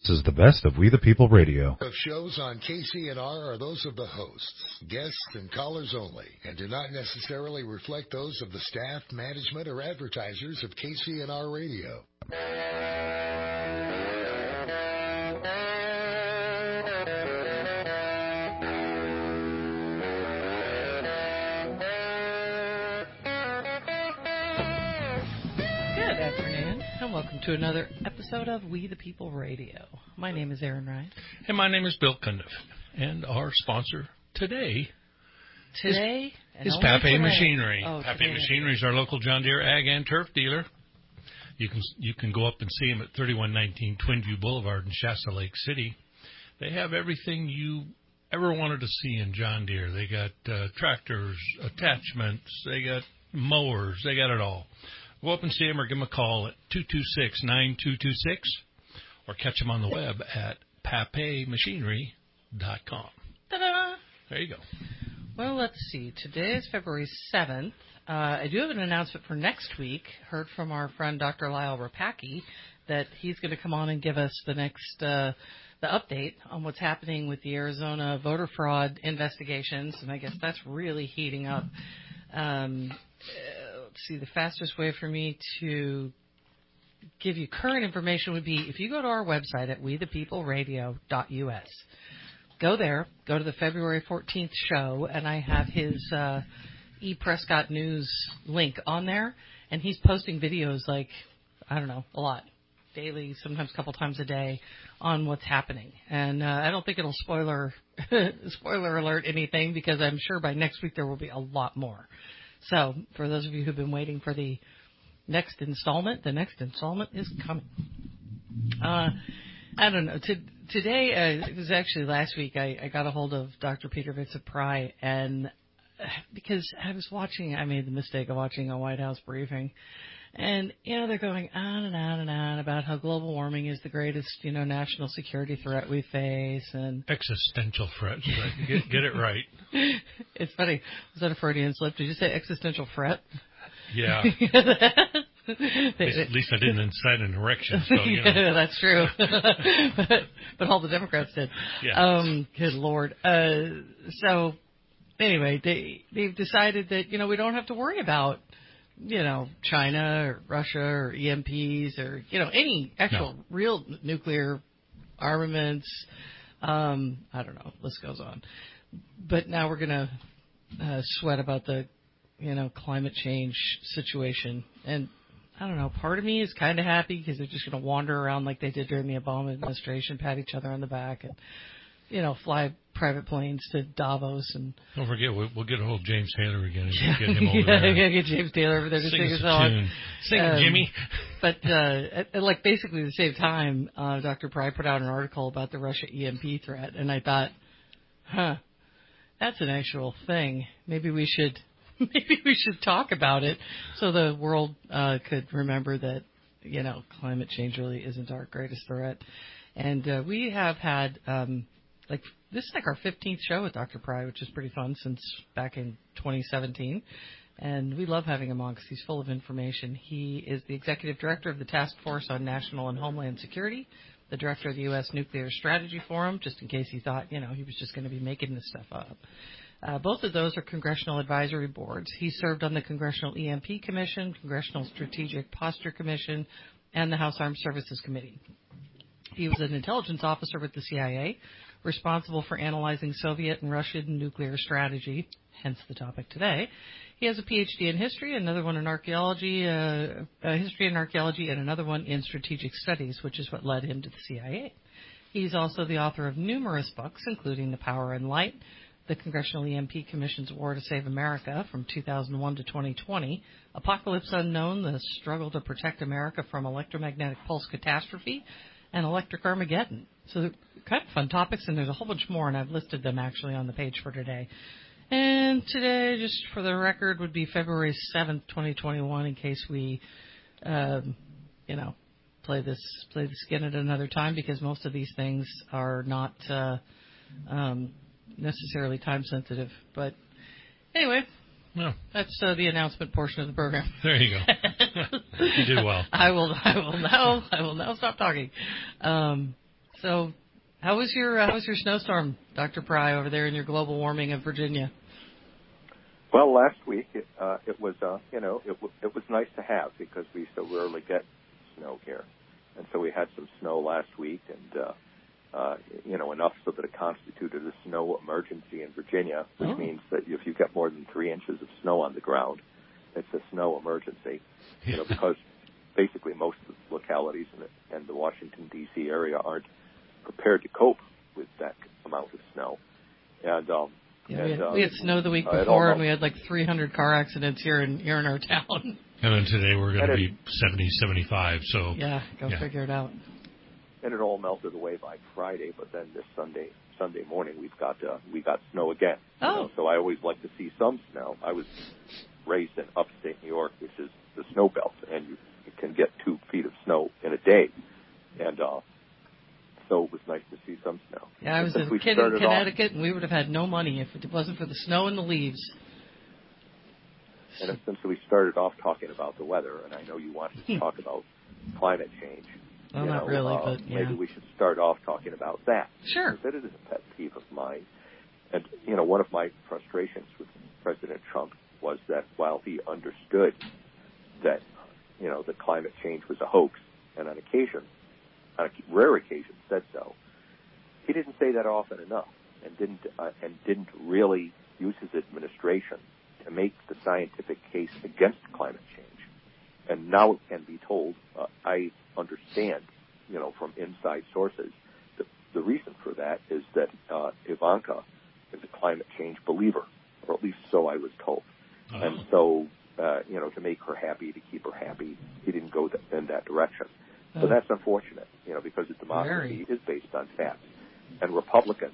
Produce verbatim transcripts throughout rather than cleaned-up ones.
is the best of We the People Radio. Of shows on K C N R are those of the hosts, guests, and callers only, and do not necessarily reflect those of the staff, management, or advertisers of K C N R Radio. Welcome to another episode of We the People Radio. My name is Erin Wright. And my name is Bill Cundiff. And our sponsor today, today is, is Pape Machinery. Oh, Pape Machinery is our local John Deere Ag and Turf dealer. You can you can go up and see them at thirty-one nineteen Twinview Boulevard in Shasta Lake City. They have everything you ever wanted to see in John Deere. They got uh, tractors, attachments, they got mowers, they got it all. Go up and see them or give them a call at two two six, nine two two six or catch them on the web at pape machinery dot com. Ta-da! There you go. Well, let's see. Today is February seventh. Uh, I do have an announcement for next week. Heard from our friend Doctor Lyle Rapacki that he's going to come on and give us the next uh, the update on what's happening with the Arizona voter fraud investigations, and I guess that's really heating up. Um See, the fastest way for me to give you current information would be if you go to our website at we the people radio dot u s. Go there, go to the February fourteenth show, and I have his uh, E. Prescott News link on there, and he's posting videos like, I don't know, a lot, daily, sometimes a couple times a day, on what's happening. And uh, I don't think it'll spoiler spoiler alert anything, because I'm sure by next week there will be a lot more. So, for those of you who've been waiting for the next installment, the next installment is coming. Uh, I don't know. To, today, uh, it was actually last week, I, I got a hold of Doctor Peter Vitsa-Pry, and because I was watching, I made the mistake of watching a White House briefing, and, you know, they're going on and on and on about how global warming is the greatest, you know, national security threat we face. And existential threat. Right. Get, get it right. It's funny. Was that a Freudian slip? Did you say existential threat? Yeah. at, least, at least I didn't incite an erection. So, you know. Yeah, that's true. but, but all the Democrats did. Yeah. Um, good Lord. Uh, so, anyway, they, they've decided that, you know, we don't have to worry about, you know, China or Russia or E M Ps or, you know, any actual no. real nuclear armaments. Um, I don't know. List goes on. But now we're going to uh, sweat about the, you know, climate change situation. And I don't know, part of me is kind of happy because they're just going to wander around like they did during the Obama administration, pat each other on the back, and, you know, fly private planes to Davos. And don't forget, we'll, we'll get a hold of James Taylor again and yeah, get him over yeah, there. Yeah, get James Taylor over there to sing, sing us a a song. Tune. Sing um, it, Jimmy. But, uh, at, at, like, basically at the same time, uh, Doctor Pry put out an article about the Russia E M P threat, and I thought, huh, that's an actual thing. Maybe we should, maybe we should talk about it so the world uh, could remember that, you know, climate change really isn't our greatest threat. And uh, we have had, um, like, this is like our fifteenth show with Doctor Pry, which is pretty fun, since back in twenty seventeen. And we love having him on because he's full of information. He is the Executive Director of the Task Force on National and Homeland Security, the Director of the U S Nuclear Strategy Forum, just in case he thought, you know, he was just going to be making this stuff up. Uh, both of those are congressional advisory boards. He served on the Congressional E M P Commission, Congressional Strategic Posture Commission, and the House Armed Services Committee. He was an intelligence officer with the C I A, responsible for analyzing Soviet and Russian nuclear strategy, hence the topic today. He has a P H D in history, another one in archaeology, uh, uh, history and archaeology, and another one in strategic studies, which is what led him to the C I A. He's also the author of numerous books, including The Power and Light, the Congressional E M P Commission's War to Save America from two thousand one to twenty twenty, Apocalypse Unknown, The Struggle to Protect America from Electromagnetic Pulse Catastrophe, and Electric Armageddon. So they're kind of fun topics, and there's a whole bunch more, and I've listed them actually on the page for today. And today, just for the record, would be February seventh, twenty twenty-one, in case we, um, you know, play this play this again at another time, because most of these things are not uh, um, necessarily time sensitive. But anyway, no. That's uh, the announcement portion of the program. There you go. You did well. I will. I will now. I will now stop talking. Um, So, how was your uh, how was your snowstorm, Doctor Pry, over there in your global warming of Virginia? Well, last week it, uh, it was, uh, you know, it, w- it was nice to have because we so rarely get snow here, and so we had some snow last week, and uh, uh, you know, enough so that it constituted a snow emergency in Virginia, which oh. means that if you get more than three inches of snow on the ground, it's a snow emergency. You know, because basically most of the localities in the, and the Washington D C area aren't prepared to cope with that amount of snow, and um, Yeah, and, we, had, uh, we had snow the week uh, before, and we had like three hundred car accidents here in here in our town. And then today we're going to it, be seventy, seventy-five. So yeah, go yeah. figure it out. And it all melted away by Friday, but then this Sunday Sunday morning we've got uh, we got snow again. Oh, you know, so I always like to see some snow. I was raised in upstate New York, which is the snow belt, and you, you can get two feet of snow in a day, and uh, so it was nice to see some snow. Yeah, I was and a kid in Connecticut, off, and we would have had no money if it wasn't for the snow and the leaves. And since we started off talking about the weather, and I know you wanted to talk about climate change, well, you not know, really, uh, but yeah. maybe we should start off talking about that. Sure. Because it is a pet peeve of mine. And, you know, one of my frustrations with President Trump was that while he understood that, you know, that climate change was a hoax, and on occasion, on a rare occasion said so, he didn't say that often enough, and didn't uh, and didn't really use his administration to make the scientific case against climate change. And now it can be told, uh, I understand, you know, from inside sources, that the reason for that is that uh, Ivanka is a climate change believer, or at least so I was told. Oh. And so, uh, you know, to make her happy, to keep her happy, he didn't go th- in that direction. So oh. that's unfortunate, you know, because a democracy Very. is based on facts. And Republicans,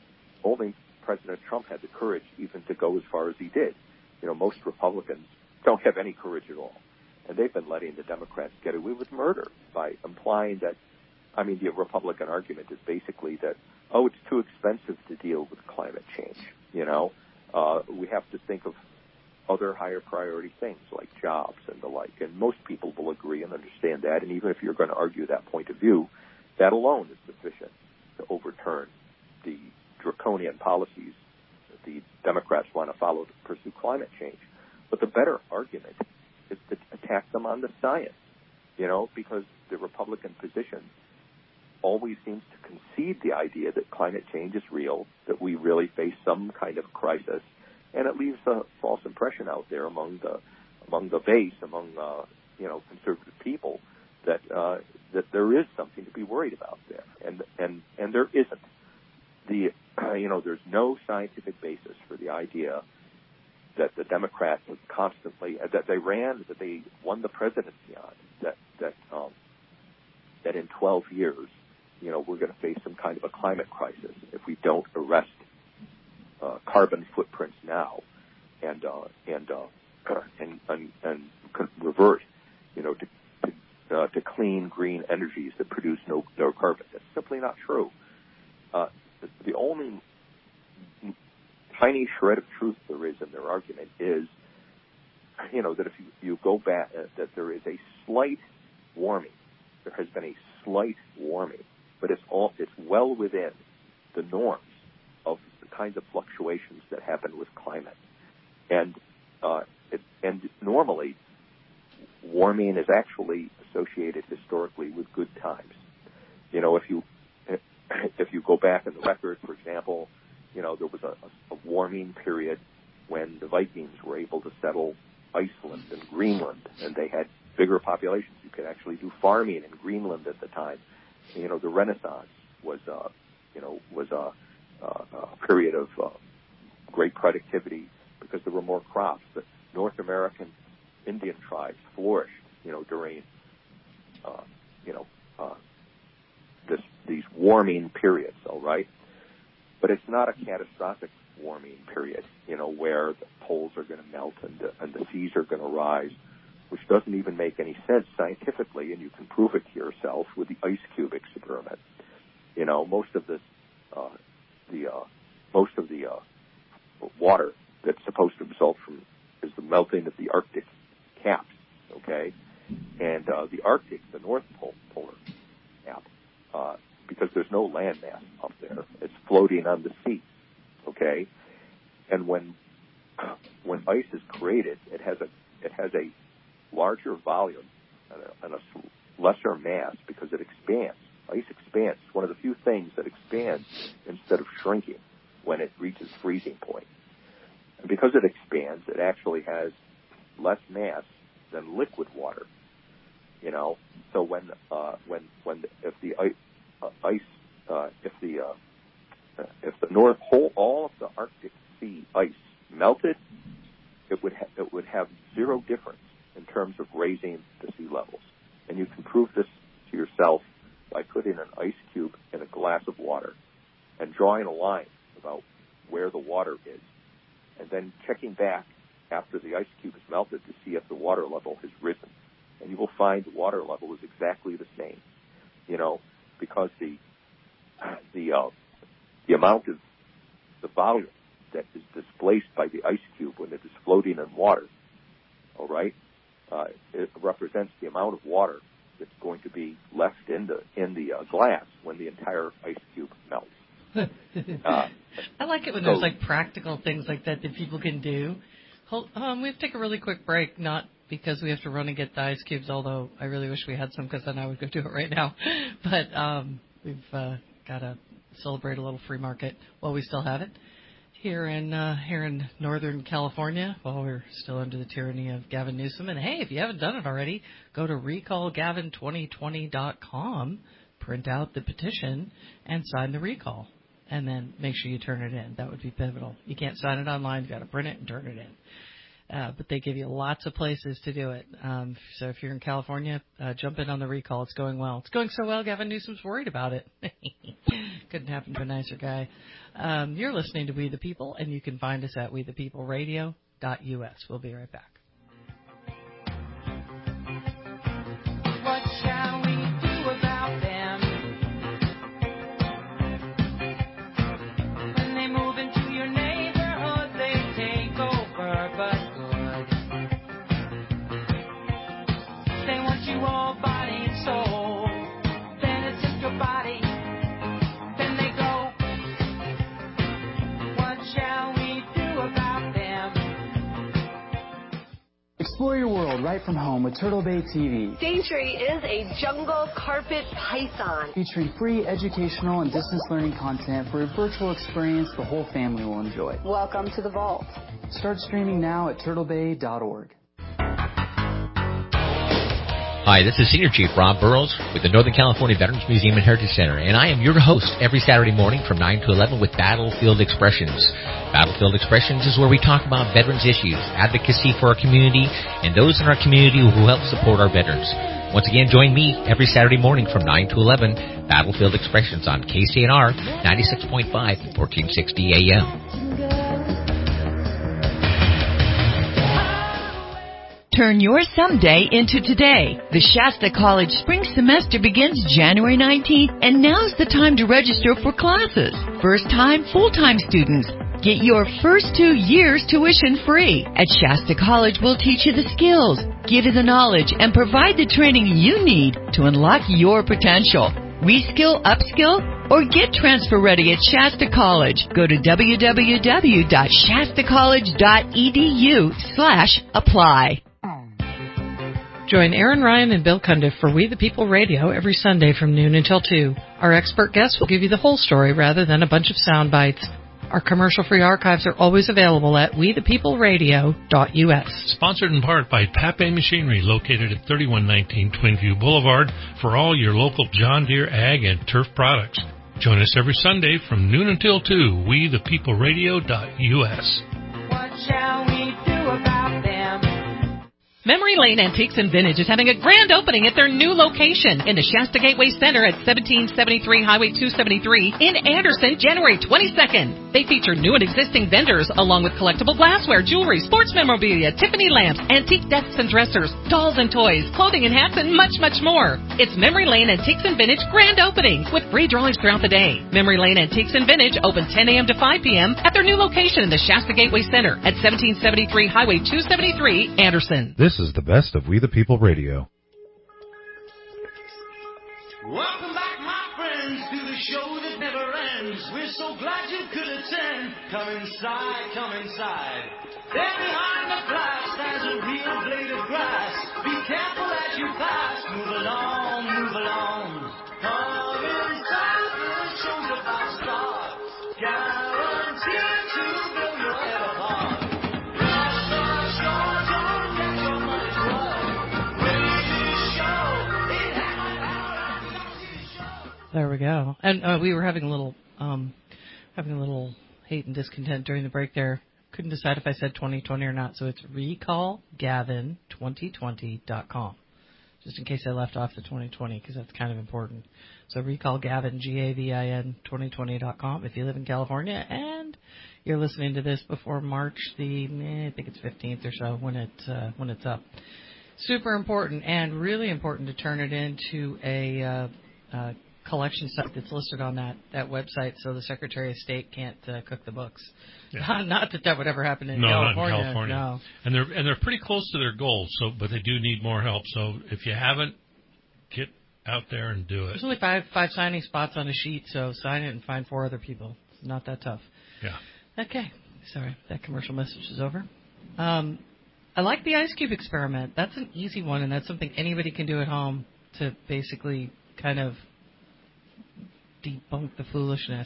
only President Trump had the courage even to go as far as he did. You know, most Republicans don't have any courage at all. And they've been letting the Democrats get away with murder by implying that, I mean, the Republican argument is basically that, oh, it's too expensive to deal with climate change. You know, uh, we have to think of other higher priority things like jobs and the like. And most people will agree and understand that. And even if you're going to argue that point of view, that alone is sufficient to overturn the draconian policies that the Democrats want to follow to pursue climate change. But the better argument is to attack them on the science, you know, because the Republican position always seems to concede the idea that climate change is real, that we really face some kind of crisis, and it leaves a false impression out there among the among the base, among uh, you know conservative people, that uh, that there is something to be worried about there, and and and there isn't. The uh, you know there's no scientific basis for the idea that the Democrats have constantly uh, that they ran that they won the presidency on that that um, that in twelve years, you know, we're going to face some kind of a climate crisis if we don't arrest uh, carbon footprints now and uh, and, uh, and and and revert, you know, to to, uh, to clean green energies that produce no no carbon. That's simply not true. Uh, the, the only tiny shred of truth there is in their argument is, you know, that if you, you go back, uh, that there is a slight warming. There has been a slight warming, but it's all it's well within the norms of the kinds of fluctuations that happen with climate. And uh, it, and normally, warming is actually associated historically with good times. You know, if you if you go back in the record, for example, you know, there was a, a warming period when the Vikings were able to settle Iceland and Greenland, and they had bigger populations. You could actually do farming in Greenland at the time. You know, the Renaissance was, uh, you know, was a, a, a period of uh, great productivity because there were more crops. The North American Indian tribes flourished, you know, during, uh, you know, uh, this these warming periods. All right. But it's not a catastrophic warming period, you know, where the poles are going to melt and the, and the seas are going to rise, which doesn't even make any sense scientifically, and you can prove it to yourself with the ice cube experiment. You know, most of this, uh, the uh, most of the uh, water that's supposed to result from is the melting of the Arctic caps, okay, and uh, the Arctic, the North Pole polar cap, uh, because there's no land mass up there. It's floating on the sea, okay? And when when ice is created, it has a it has a larger volume and a, and a lesser mass because it expands. Ice expands. It's one of the few things that expands instead of shrinking when it reaches freezing point. And because it expands, it actually has less mass than liquid water. You know, so when uh, when when if the ice, uh, ice uh, if the uh, if the North whole all of the Arctic Sea ice melted, it would ha- it would have zero difference in terms of raising the sea levels. And you can prove this to yourself by putting an ice cube in a glass of water and drawing a line about where the water is, and then checking back after the ice cube is melted to see if the water level has risen. And you will find the water level is exactly the same, you know, because the the uh, the amount of the volume that is displaced by the ice cube when it is floating in water, all right, uh, it represents the amount of water that's going to be left in the in the uh, glass when the entire ice cube melts. uh, I like it when so, there's like practical things like that that people can do. Hold, um, we have to take a really quick break, not because we have to run and get the ice cubes, although I really wish we had some because then I would go do it right now. But um, we've uh, got to celebrate a little free market while we still have it here in uh, here in Northern California while we're still under the tyranny of Gavin Newsom. And, hey, if you haven't done it already, go to recall gavin twenty twenty dot com, print out the petition, and sign the recall. And then make sure you turn it in. That would be pivotal. You can't sign it online. You've got to print it and turn it in. Uh, but they give you lots of places to do it. Um, so if you're in California, uh, jump in on the recall. It's going well. It's going so well, Gavin Newsom's worried about it. Couldn't happen to a nicer guy. Um, you're listening to We the People, and you can find us at we the people radio dot u s. We'll be right back. What shall we do about them? When they move into your neighborhood, they take over, but good. They want you all body and soul. Then it's just your body. Then they go. What shall we do about them? Explore your world right from home with Turtle Bay T V. Daintree is a jungle carpet python. Featuring free educational and distance learning content for a virtual experience the whole family will enjoy. Welcome to the vault. Start streaming now at turtle bay dot org. Hi, this is Senior Chief Rob Burrows with the Northern California Veterans Museum and Heritage Center, and I am your host every Saturday morning from nine to eleven with Battlefield Expressions. Battlefield Expressions is where we talk about veterans issues, advocacy for our community, and those in our community who help support our veterans. Once again, join me every Saturday morning from nine to eleven, Battlefield Expressions on K C N R ninety-six point five, fourteen sixty A M. Turn your someday into today. The Shasta College spring semester begins January nineteenth, and now's the time to register for classes. First-time, full-time students, get your first two years tuition free. At Shasta College, we'll teach you the skills, give you the knowledge, and provide the training you need to unlock your potential. Reskill, upskill, or get transfer ready at Shasta College. Go to w w w dot shasta college dot e d u slash apply. Join Aaron Ryan and Bill Cundiff for We the People Radio every Sunday from noon until two. Our expert guests will give you the whole story rather than a bunch of sound bites. Our commercial-free archives are always available at we the people radio dot u s. Sponsored in part by Pape Machinery, located at thirty-one nineteen Twinview Boulevard, for all your local John Deere ag and turf products. Join us every Sunday from noon until two, we the people radio dot u s. What shall we do about them? Memory Lane Antiques and Vintage is having a grand opening at their new location in the Shasta Gateway Center at seventeen seventy-three Highway two seventy-three in Anderson, January twenty-second. They feature new and existing vendors along with collectible glassware, jewelry, sports memorabilia, Tiffany lamps, antique desks and dressers, dolls and toys, clothing and hats, and much, much more. It's Memory Lane Antiques and Vintage grand opening with free drawings throughout the day. Memory Lane Antiques and Vintage open ten a.m. to five p.m. at their new location in the Shasta Gateway Center at seventeen seventy-three Highway two seventy-three, Anderson. This is the best of We the People Radio. Welcome back, my friend. friends to the show that never ends. We're so glad you could attend. Come inside, come inside. There behind the glass stands a real blade of grass. Be careful as you pass. Move along, move along. Come inside, the show's about to start. Guaranteed to blow your head apart. Cross the shore, don't get your money's worth. Greatest show in heaven. There we go. And uh, we were having a little, um, having a little hate and discontent during the break there. Couldn't decide if I said twenty twenty or not, so it's recall gavin twenty twenty dot com. Just in case I left off the twenty twenty, because that's kind of important. So recall Gavin, G A V I N, twenty twenty dot com if you live in California and you're listening to this before March the, eh, I think it's fifteenth or so when it uh, when it's up. Super important and really important to turn it into a uh, uh, collection site that's listed on that, that website so the Secretary of State can't uh, cook the books. Yeah. Not that that would ever happen in no, California. Not in California. No. And they're and they're pretty close to their goals, so but they do need more help. So if you haven't, get out there and do it. There's only five five signing spots on a sheet, so sign it and find four other people. It's not that tough. Yeah. Okay. Sorry, that commercial message is over. Um, I like the ice cube experiment. That's an easy one, and that's something anybody can do at home to basically kind of debunk the foolishness.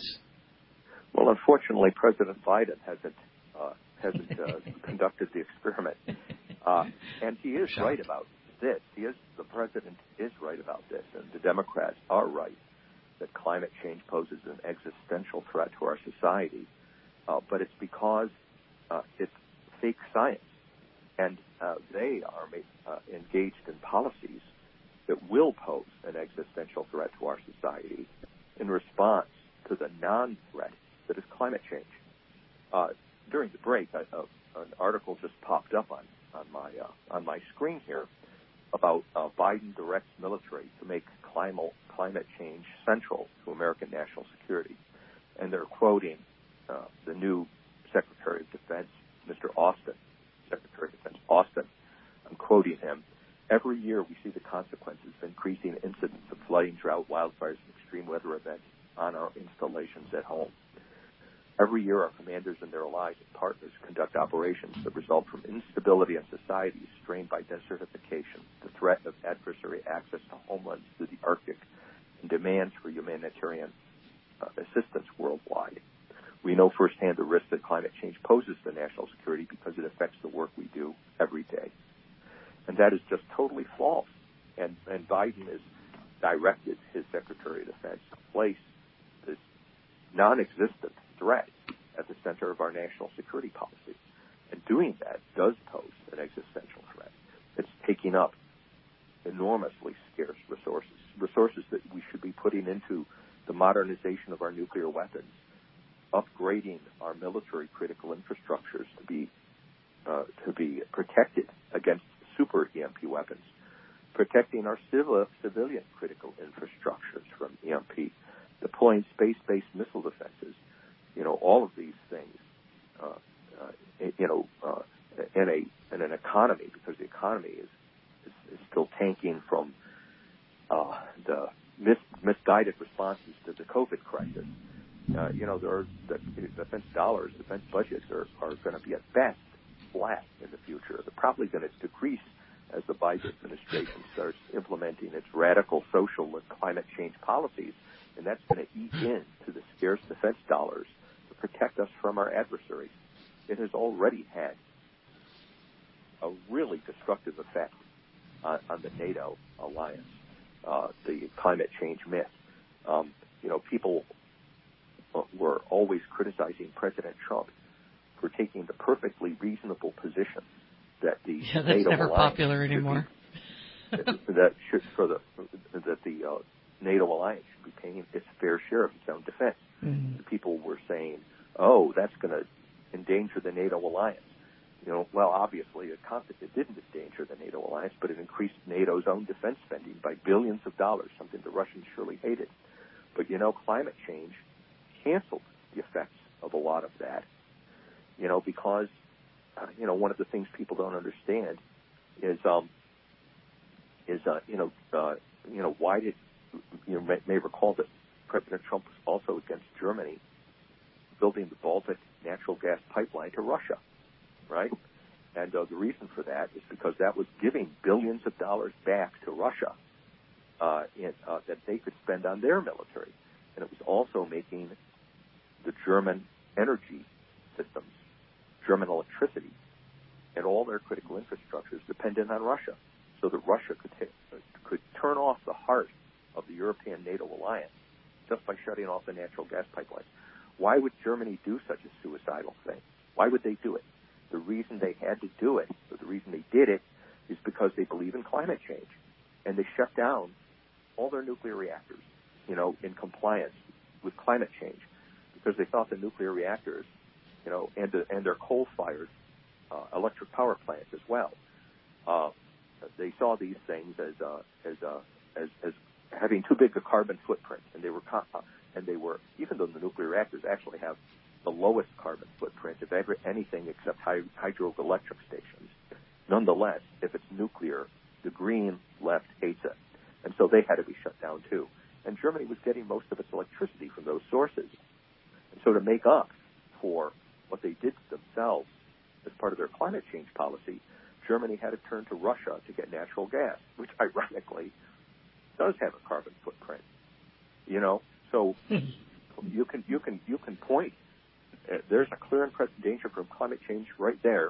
Well, unfortunately, President Biden hasn't uh, hasn't uh, conducted the experiment, uh, and he is right about this. He is the president is right about this, and the Democrats are right that climate change poses an existential threat to our society. Uh, but it's because uh, it's fake science, and uh, they are uh, engaged in policies that will pose an existential threat to our society in response to the non-threat that is climate change. Uh, during the break, I, uh, an article just popped up on on my uh, on my screen here about uh, Biden directs military to make climate climate change central to American national security, and they're quoting uh, the new Secretary of Defense, Mister Austin, Secretary of Defense Austin. I'm quoting him. Every year we see the consequences of increasing incidents of flooding, drought, wildfires, and extreme weather events on our installations at home. Every year our commanders and their allies and partners conduct operations that result from instability in societies strained by desertification, the threat of adversary access to homelands through the Arctic, and demands for humanitarian uh, assistance worldwide. We know firsthand the risk that climate change poses to national security because it affects the work we do every day. And that is just totally false. And, and Biden has directed his Secretary of Defense to place this non-existent threat at the center of our national security policy. And doing that does pose an existential threat. It's taking up enormously scarce resources, resources that we should be putting into the modernization of our nuclear weapons, upgrading our military critical infrastructures to be uh, to be protected against super E M P weapons, protecting our civil, civilian critical infrastructures from E M P, deploying space-based missile defenses. You know, all of these things, uh, uh, you know, uh, in a in an economy, because the economy is is, is still tanking from uh, the mis, misguided responses to the COVID crisis. Uh, you know, there are the defense dollars, defense budgets are, are going to be at best flat in the future. They're probably going to decrease as the Biden administration starts implementing its radical social and climate change policies, and that's going to eat into the scarce defense dollars to protect us from our adversaries. It has already had a really destructive effect on, on the NATO alliance, uh, the climate change myth. Um, you know, people were always criticizing President Trump for taking the perfectly reasonable position that the yeah, that's NATO never alliance popular anymore. Be, that should for the that the uh, NATO alliance should be paying its fair share of its own defense. Mm-hmm. The people were saying, "Oh, that's going to endanger the NATO alliance." You know, well, obviously it, it didn't endanger the NATO alliance, but it increased NATO's own defense spending by billions of dollars, something the Russians surely hated. But you know, climate change canceled the effects of a lot of that. You know, because, uh, you know, one of the things people don't understand is, um, is, uh, you know, uh, you know, why did, you may, may recall that President Trump was also against Germany building the Baltic natural gas pipeline to Russia, right? And uh, the reason for that is because that was giving billions of dollars back to Russia uh, in, uh, that they could spend on their military. And it was also making the German energy systems, German electricity, and all their critical infrastructures dependent on Russia, so that Russia could t- could turn off the heart of the European NATO alliance just by shutting off the natural gas pipelines. Why would Germany do such a suicidal thing? Why would they do it? The reason they had to do it, or the reason they did it, is because they believe in climate change, and they shut down all their nuclear reactors, you know, in compliance with climate change, because they thought the nuclear reactors, you know, and the, and their coal-fired uh, electric power plants as well, uh, they saw these things as uh, as, uh, as as having too big a carbon footprint, and they were uh, and they were even though the nuclear reactors actually have the lowest carbon footprint of ever anything except hy- hydroelectric stations. Nonetheless, if it's nuclear, the green left hates it, and so they had to be shut down too. And Germany was getting most of its electricity from those sources. And so to make up for what they did to themselves as part of their climate change policy, Germany had to turn to Russia to get natural gas, which ironically does have a carbon footprint. You know, so you can you can you can point. Uh, there's a clear and present danger from climate change right there.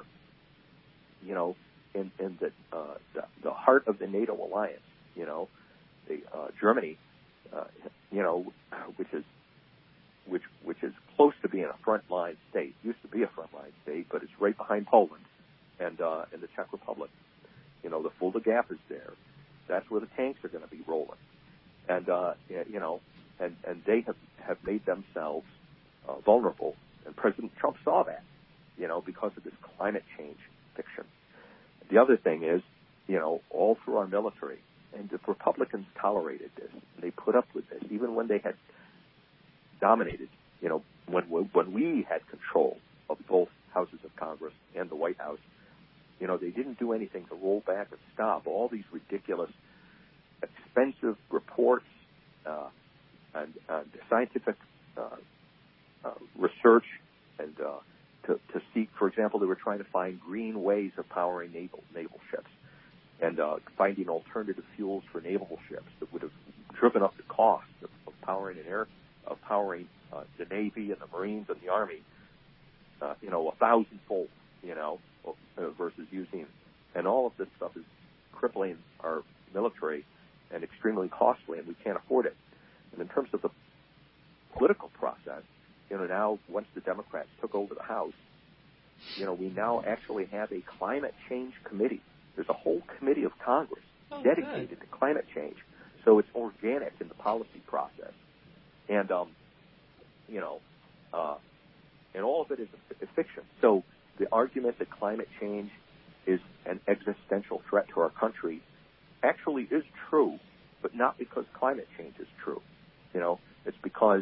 You know, in in the uh, the, the heart of the NATO alliance. You know, the uh, Germany. Uh, you know, which is which which is close to being a frontline state. Used to be a frontline state, but it's right behind Poland and uh, and the Czech Republic. You know, the Fulda Gap is there. That's where the tanks are going to be rolling, and uh, you know, and and they have have made themselves uh, vulnerable. And President Trump saw that, you know, because of this climate change fiction. The other thing is, you know, all through our military. And the Republicans tolerated this. They put up with this, even when they had dominated, you know, when when we had control of both houses of Congress and the White House. You know, they didn't do anything to roll back and stop all these ridiculous, expensive reports uh, and uh, scientific uh, uh, research and uh, to, to seek, for example, they were trying to find green ways of powering naval naval ships. And uh, finding alternative fuels for naval ships that would have driven up the cost of, of powering an air, of powering uh, the Navy and the Marines and the Army, uh, you know, a thousandfold, you know, uh, versus using, and all of this stuff is crippling our military and extremely costly, and we can't afford it. And in terms of the political process, you know, now once the Democrats took over the House, you know, we now actually have a climate change committee. There's a whole committee of Congress oh, dedicated good. to climate change. So it's organic in the policy process. And, um, you know, uh, and all of it is a, a fiction. So the argument that climate change is an existential threat to our country actually is true, but not because climate change is true. You know, it's because,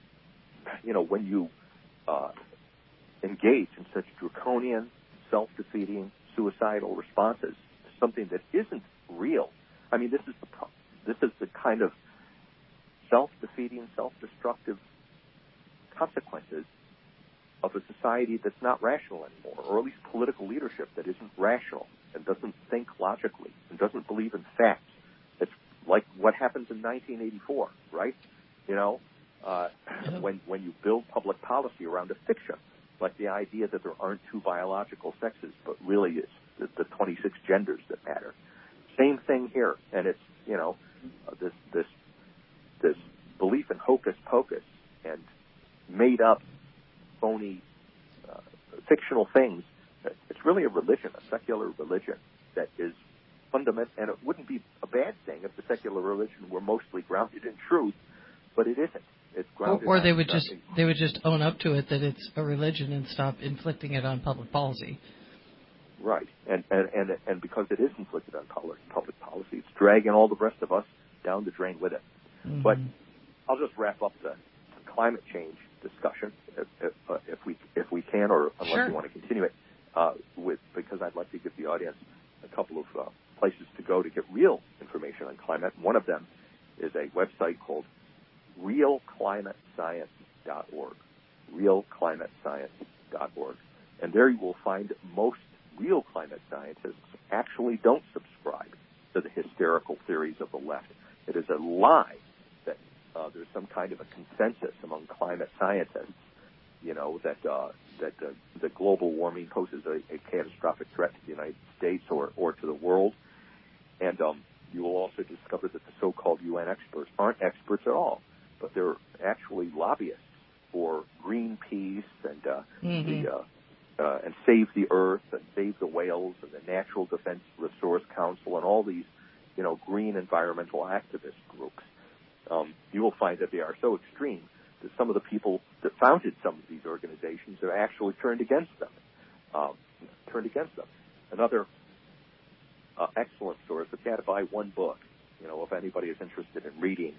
you know, when you uh, engage in such draconian, self-defeating, suicidal responses to something that isn't real. I mean, this is the pro- this is the kind of self-defeating, self-destructive consequences of a society that's not rational anymore, or at least political leadership that isn't rational and doesn't think logically and doesn't believe in facts. It's like what happens in nineteen eighty-four, right? You know, uh, when when you build public policy around a fiction. Like the idea that there aren't two biological sexes, but really it's the, the twenty-six genders that matter. Same thing here, and it's, you know, uh, this this this belief in hocus pocus and made up, phony, uh, fictional things. It's really a religion, a secular religion that is fundamental, and it wouldn't be a bad thing if the secular religion were mostly grounded in truth, but it isn't. It's or, or they would just they would just own up to it that it's a religion and stop inflicting it on public policy. Right, and and and, and because it is inflicted on public public policy, it's dragging all the rest of us down the drain with it. Mm-hmm. But I'll just wrap up the climate change discussion if if, uh, if we if we can, or unless sure. you want to continue it uh, with because I'd like to give the audience a couple of uh, places to go to get real information on climate. One of them is a website called real dot org, real climate science dot org. And there you will find most real climate scientists actually don't subscribe to the hysterical theories of the left. It is a lie that uh, there's some kind of a consensus among climate scientists, you know, that uh, that uh, the global warming poses a, a catastrophic threat to the United States or, or to the world. And um, you will also discover that the so-called U N experts aren't experts at all, but they're actually lobbyists for Greenpeace and uh, mm-hmm. the uh, uh, and Save the Earth and Save the Whales and the Natural Defense Resource Council and all these, you know, green environmental activist groups. Um, you will find that they are so extreme that some of the people that founded some of these organizations have actually turned against them. Um, turned against them. Another uh, excellent source, if you had to buy one book, you know, if anybody is interested in reading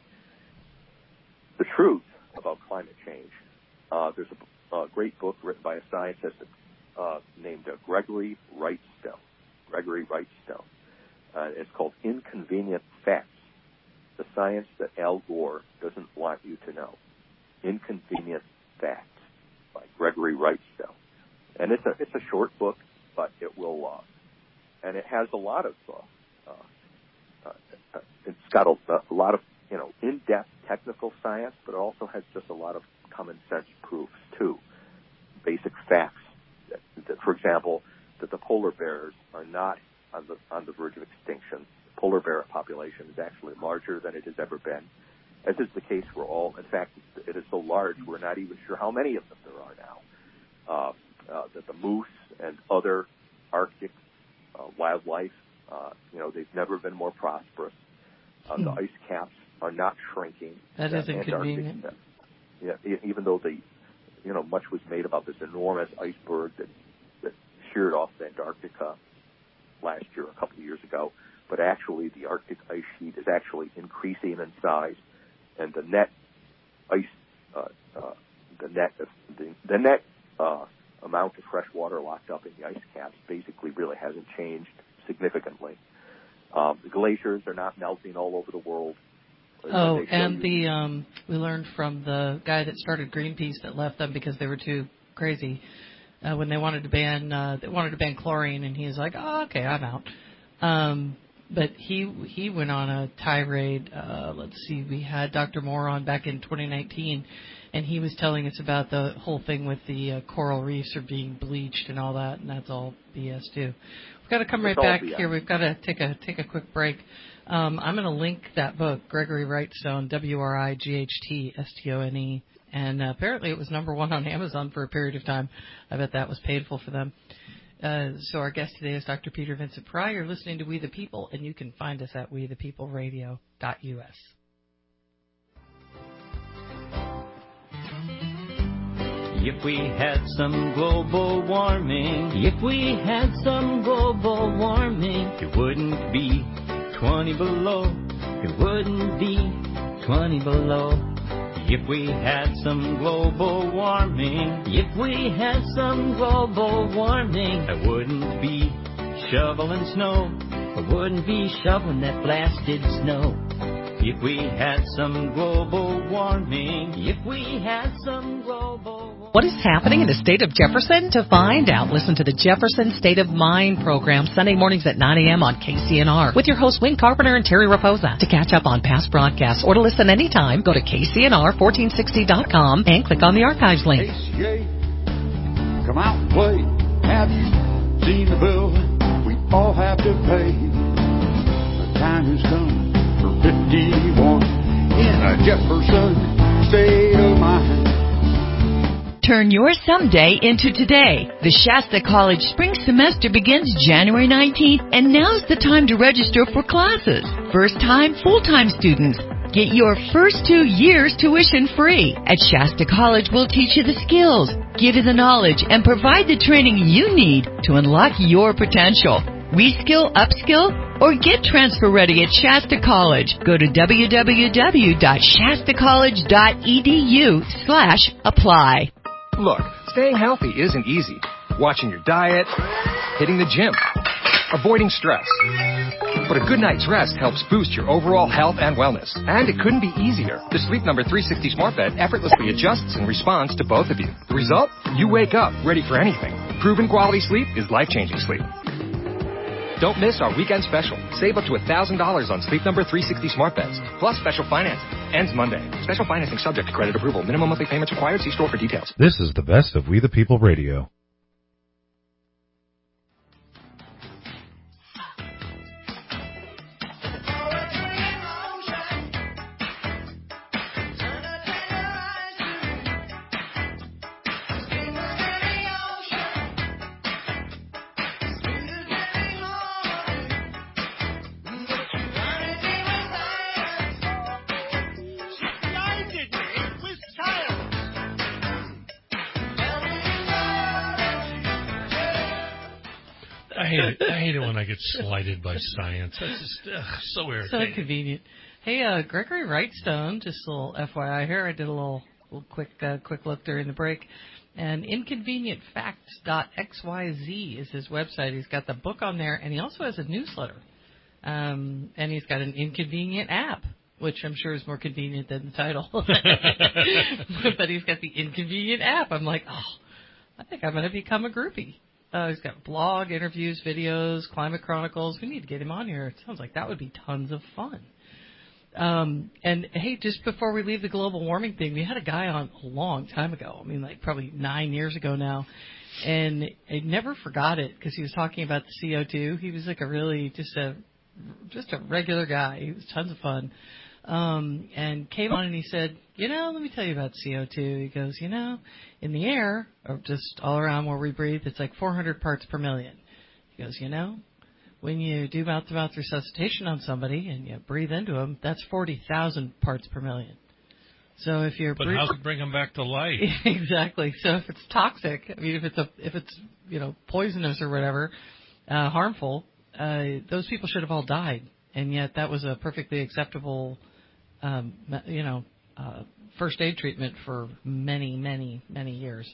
the truth about climate change, uh, there's a, a great book written by a scientist uh, named uh, Gregory Wrightstone. Gregory Wrightstone. Uh, it's called Inconvenient Facts, the Science That Al Gore Doesn't Want You to Know. Inconvenient Facts by Gregory Wrightstone. And it's a it's a short book, but it will, uh, and it has a lot of, uh, uh, uh, it's got a, a lot of, you know, in-depth technical science, but it also has just a lot of common sense proofs too. Basic facts that, that, for example, that the polar bears are not on the on the verge of extinction. The polar bear population is actually larger than it has ever been, as is the case for all. In fact, it is so large we're not even sure how many of them there are now. Uh, uh, that the moose and other Arctic uh, wildlife, uh, you know, they've never been more prosperous. Uh, hmm. The ice caps are not shrinking. That is inconvenient. Antarctic, yeah, even though the, you know, much was made about this enormous iceberg that that sheared off Antarctica last year, a couple of years ago, but actually the Arctic ice sheet is actually increasing in size, and the net ice, uh, uh, the net, the, the net uh, amount of fresh water locked up in the ice caps basically really hasn't changed significantly. Um, the glaciers are not melting all over the world. Oh, and the um, we learned from the guy that started Greenpeace that left them because they were too crazy. Uh, when they wanted to ban, uh, they wanted to ban chlorine, and he was like, "Oh, okay, I'm out." Um, but he he went on a tirade. Uh, let's see, we had Doctor Moore on back in twenty nineteen, and he was telling us about the whole thing with the uh, coral reefs are being bleached and all that, and that's all B S too. We've got to come right back here. We've got to take a take a quick break. Um, I'm going to link that book, Gregory Wrightstone, W R I G H T S T O N E. And uh, apparently it was number one on Amazon for a period of time. I bet that was painful for them. Uh, so our guest today is Doctor Peter Vincent Pry. You're listening to We the People, and you can find us at we the people radio dot U S. If we had some global warming, if we had some global warming, it wouldn't be twenty below. It wouldn't be twenty below. If we had some global warming, if we had some global warming, I wouldn't be shoveling snow. I wouldn't be shoveling that blasted snow. If we had some global warming, if we had some global warming. What is happening in the state of Jefferson? To find out, listen to the Jefferson State of Mind program Sunday mornings at nine a.m. on K C N R with your hosts Wayne Carpenter and Terry Raposa. To catch up on past broadcasts or to listen anytime, go to K C N R fourteen sixty dot com and click on the archives link. K C A, come out and play. Have you seen the bill we all have to pay? The time has come for fifty-one in a Jefferson State of Mind. Turn your someday into today. The Shasta College spring semester begins January nineteenth, and now's the time to register for classes. First-time, full-time students, get your first two years tuition free. At Shasta College, we'll teach you the skills, give you the knowledge, and provide the training you need to unlock your potential. Reskill, upskill, or get transfer ready at Shasta College. Go to w w w dot shasta college dot e d u slash apply. Look, staying healthy isn't easy. Watching your diet, hitting the gym, avoiding stress. But a good night's rest helps boost your overall health and wellness. And it couldn't be easier. The Sleep Number three sixty Smart Bed effortlessly adjusts and responds to both of you. The result? You wake up ready for anything. Proven quality sleep is life-changing sleep. Don't miss our weekend special. Save up to one thousand dollars on Sleep Number three sixty Smart Beds, plus special financing. Ends Monday. Special financing subject to credit approval. Minimum monthly payments required. See store for details. This is the best of We the People Radio. I hate it. I hate it when I get slighted by science. That's just ugh, so irritating. So inconvenient. Hey, uh, Gregory Wrightstone, just a little F Y I here. I did a little, little quick, uh, quick look during the break. And inconvenient facts dot x y z is his website. He's got the book on there, and he also has a newsletter. Um, and he's got an inconvenient app, which I'm sure is more convenient than the title. But he's got the inconvenient app. I'm like, oh, I think I'm going to become a groupie. Uh, he's got blog, interviews, videos, climate chronicles. We need to get him on here. It sounds like that would be tons of fun. Um, and, hey, just before we leave the global warming thing, we had a guy on a long time ago. I mean, like probably nine years ago now. And I never forgot it because he was talking about the C O two. He was like a really just a just a regular guy. He was tons of fun. Um, and came on and he said, you know, let me tell you about C O two. He goes, you know, in the air, or just all around where we breathe, it's like four hundred parts per million. He goes, you know, when you do mouth-to-mouth resuscitation on somebody and you breathe into them, that's forty thousand parts per million. So if you're but breathing, how's it bring them back to life? Exactly. So if it's toxic, I mean, if it's a, if it's you know poisonous or whatever, uh, harmful, uh, those people should have all died, and yet that was a perfectly acceptable, um, you know, uh, first aid treatment for many, many, many years.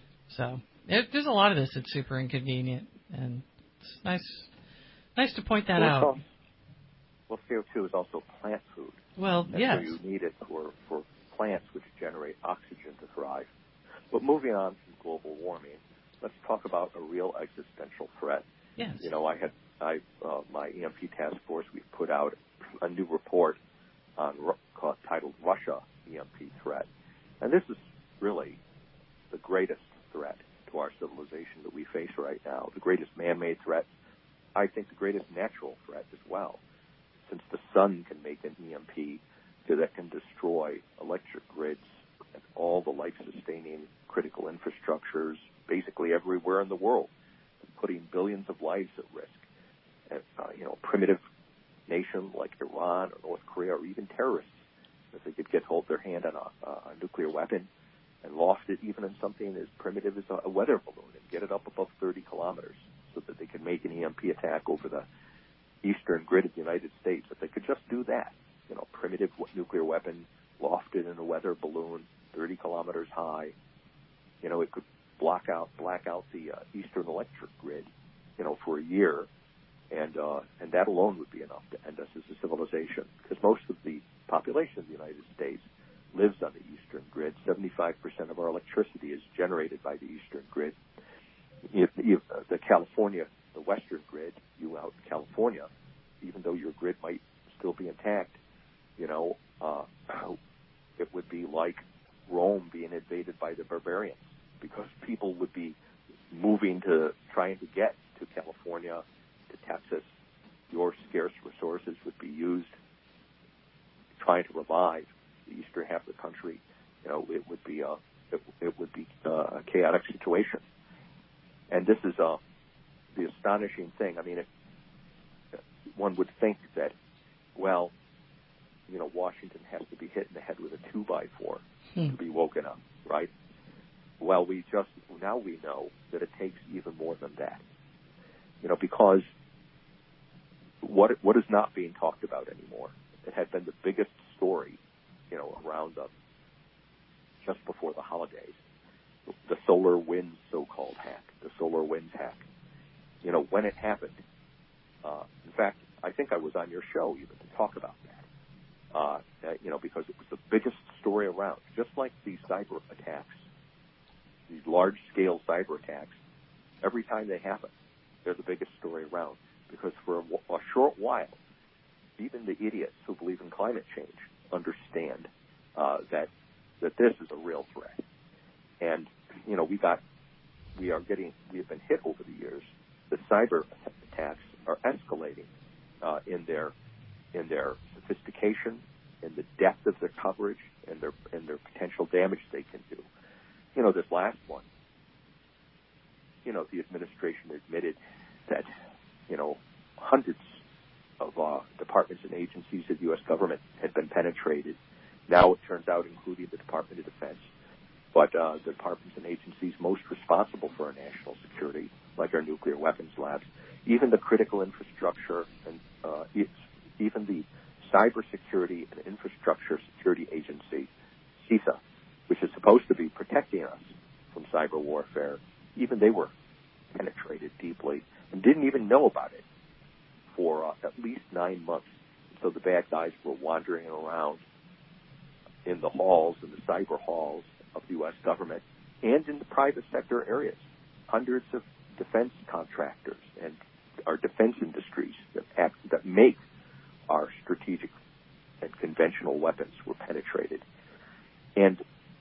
So it, there's a lot of this that's super inconvenient, and it's nice, nice to point that well, out. Also, well, C O two is also plant food. Well, and yes. So you need it for, for plants which generate oxygen to thrive. But moving on from global warming, let's talk about a real existential threat. Yes. You know, I had I uh, my E M P task force. We put out a new report on called, titled "Russia E M P Threat," and this is really the greatest threat to our civilization that we face right now. The greatest man-made threat. I think the greatest natural threat as well, since the sun can make an E M P that can destroy electric grids and all the life-sustaining critical infrastructures basically everywhere in the world, putting billions of lives at risk. And, uh, you know, primitive nation like Iran or North Korea or even terrorists, if they could get hold their hand on a, a nuclear weapon and loft it even in something as primitive as a, a weather balloon and get it up above thirty kilometers so that they can make an E M P attack over the eastern grid of the United States. If they could just do that, you know, primitive nuclear weapon lofted in a weather balloon, thirty kilometers high, you know, it could block out, black out the uh, eastern electric grid, you know, for a year, and uh, and that alone would be enough to end us as a civilization. Because most of the population of the United States lives on the eastern grid. seventy-five percent of our electricity is generated by the eastern grid. If, if, uh, the California, the western grid, you out in California, even though your grid might still be intact, you know, uh, it would be like Rome being invaded by the barbarians, because people would be moving to trying to get to California, to Texas. Your scarce resources would be used trying to revive the eastern half of the country. You know, it would be a it, it would be a chaotic situation. And this is uh, the astonishing thing. I mean, it, one would think that, well, you know, Washington has to be hit in the head with a two by four hmm. to be woken up, right? Well, we just now we know that it takes even more than that. You know, because what what is not being talked about anymore? It had been the biggest story, you know, around us just before the holidays. The solar winds so-called hack, the solar winds hack. You know, when it happened, uh, in fact, I think I was on your show even to talk about that, uh, you know, because it was the biggest story around. Just like these cyber attacks, these large-scale cyber attacks, every time they happen, they're the biggest story around. Because for a, a short while, even the idiots who believe in climate change understand uh, that that this is a real threat. And, you know, we got, we are getting, we have been hit over the years. The cyber attacks are escalating uh, in their in their sophistication, in the depth of their coverage, and their and their potential damage they can do. You know, this last one, you know, the administration admitted that, you know, hundreds of uh, departments and agencies of the U S government had been penetrated. Now it turns out, including the Department of Defense, but uh, the departments and agencies most responsible for our national security, like our nuclear weapons labs, even the critical infrastructure and uh, even the Cybersecurity and Infrastructure Security Agency, CISA, which is supposed to be protecting us from cyber warfare, even they were penetrated deeply and didn't even know about it for uh, at least nine months. So the bad guys were wandering around in the halls, in the cyber halls of the U S government and in the private sector areas. Hundreds of defense contractors and our defense industries that act, that make our strategic and conventional weapons were penetrated. And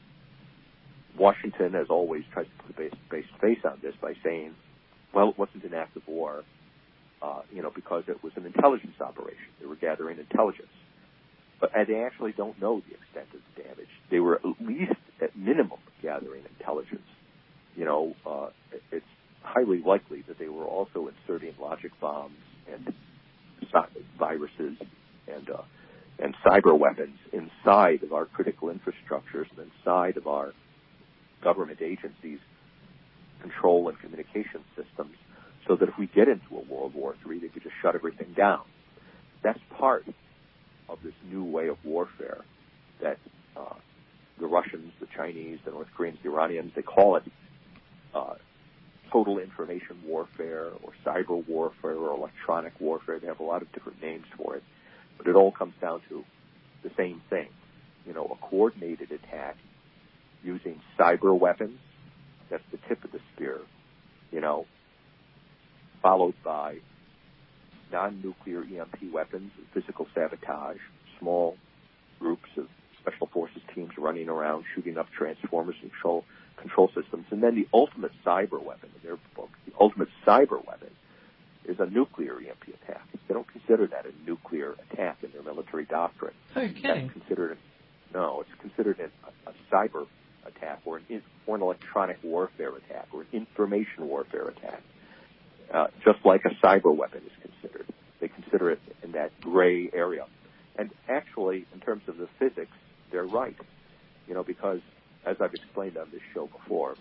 Washington, as always, tries to put a base, base face on this by saying, well, it wasn't an act of war, uh, you know, because it was an intelligence operation. They were gathering intelligence. But they actually don't know the extent of the damage. They were at least, at minimum, gathering intelligence. You know, uh, it's highly likely that they were also inserting logic bombs and viruses and uh, and cyber weapons inside of our critical infrastructures and inside of our government agencies' control and communication systems, so that if we get into a World War Three, they could just shut everything down. That's part of this new way of warfare that uh, the Russians, the Chinese, the North Koreans, the Iranians, they call it uh, total information warfare or cyber warfare or electronic warfare. They have a lot of different names for it, but it all comes down to the same thing. You know, a coordinated attack using cyber weapons, that's the tip of the spear, you know, followed by non-nuclear E M P weapons, physical sabotage, small groups of special forces teams running around shooting up transformers and control, control systems. And then the ultimate cyber weapon in their book, the ultimate cyber weapon, is a nuclear E M P attack. They don't consider that a nuclear attack in their military doctrine. Are you kidding? That's considered, no, it's considered a, a cyber attack or an, or an electronic warfare attack or an information warfare attack. Uh, just like a cyber weapon is considered. They consider it in that gray area. And actually, in terms of the physics, they're right. You know, because, as I've explained on this show before,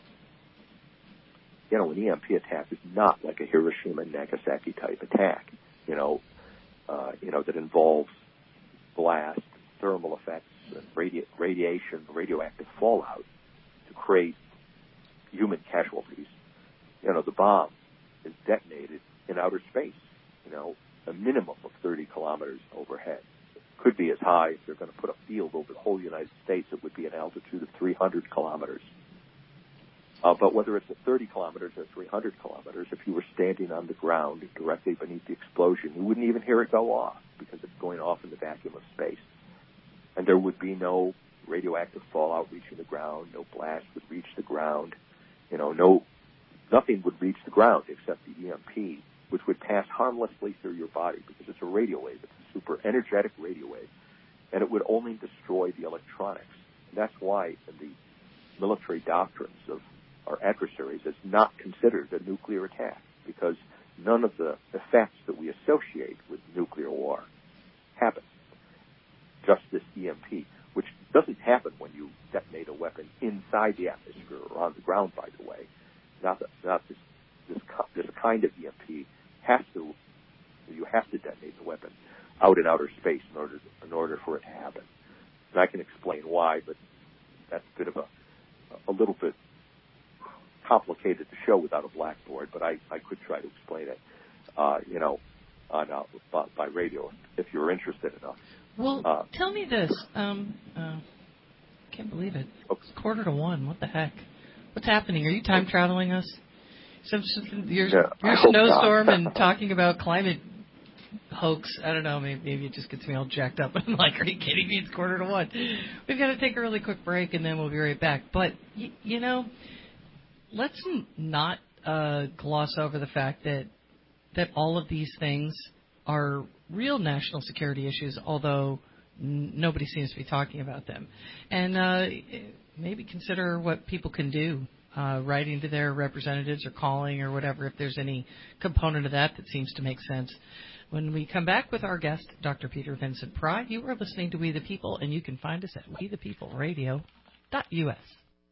you know, an E M P attack is not like a Hiroshima and Nagasaki type attack, you know, uh, you know, that involves blast, thermal effects, and radi- radiation, radioactive fallout to create human casualties. You know, the bomb is detonated in outer space, you know, a minimum of thirty kilometers overhead. It could be as high, if they're going to put a field over the whole United States, it would be an altitude of three hundred kilometers. Uh, but whether it's at thirty kilometers or three hundred kilometers, if you were standing on the ground directly beneath the explosion, you wouldn't even hear it go off because it's going off in the vacuum of space. And there would be no radioactive fallout reaching the ground, no blast would reach the ground, you know, no Nothing would reach the ground except the E M P, which would pass harmlessly through your body because it's a radio wave. It's a super energetic radio wave. And it would only destroy the electronics. And that's why in the military doctrines of our adversaries it's not considered a nuclear attack, because none of the effects that we associate with nuclear war happen. Just this E M P, which doesn't happen when you detonate a weapon inside the atmosphere or on the ground, by the way. Not, the, not this, this this kind of E M P has to, you have to detonate the weapon out in outer space in order in order for it to happen. And I can explain why, but that's a bit of a a little bit complicated to show without a blackboard. But I, I could try to explain it. Uh, you know, on uh, by, by radio if you're interested enough. Well, uh, tell me this. Um, uh, can't believe it. It's quarter to one. What the heck? What's happening? Are you time traveling us? Some, some your yeah, your snowstorm and talking about climate hoax. I don't know. Maybe, maybe it just gets me all jacked up. I'm like, are you kidding me? It's quarter to one. We've got to take a really quick break, and then we'll be right back. But y- you know, let's not uh, gloss over the fact that that all of these things are real national security issues, although n- nobody seems to be talking about them. And uh, maybe consider what people can do. Uh, writing to their representatives or calling or whatever, if there's any component of that that seems to make sense. When we come back with our guest, Doctor Peter Vincent Pry, you are listening to We the People, and you can find us at we the people radio dot U S.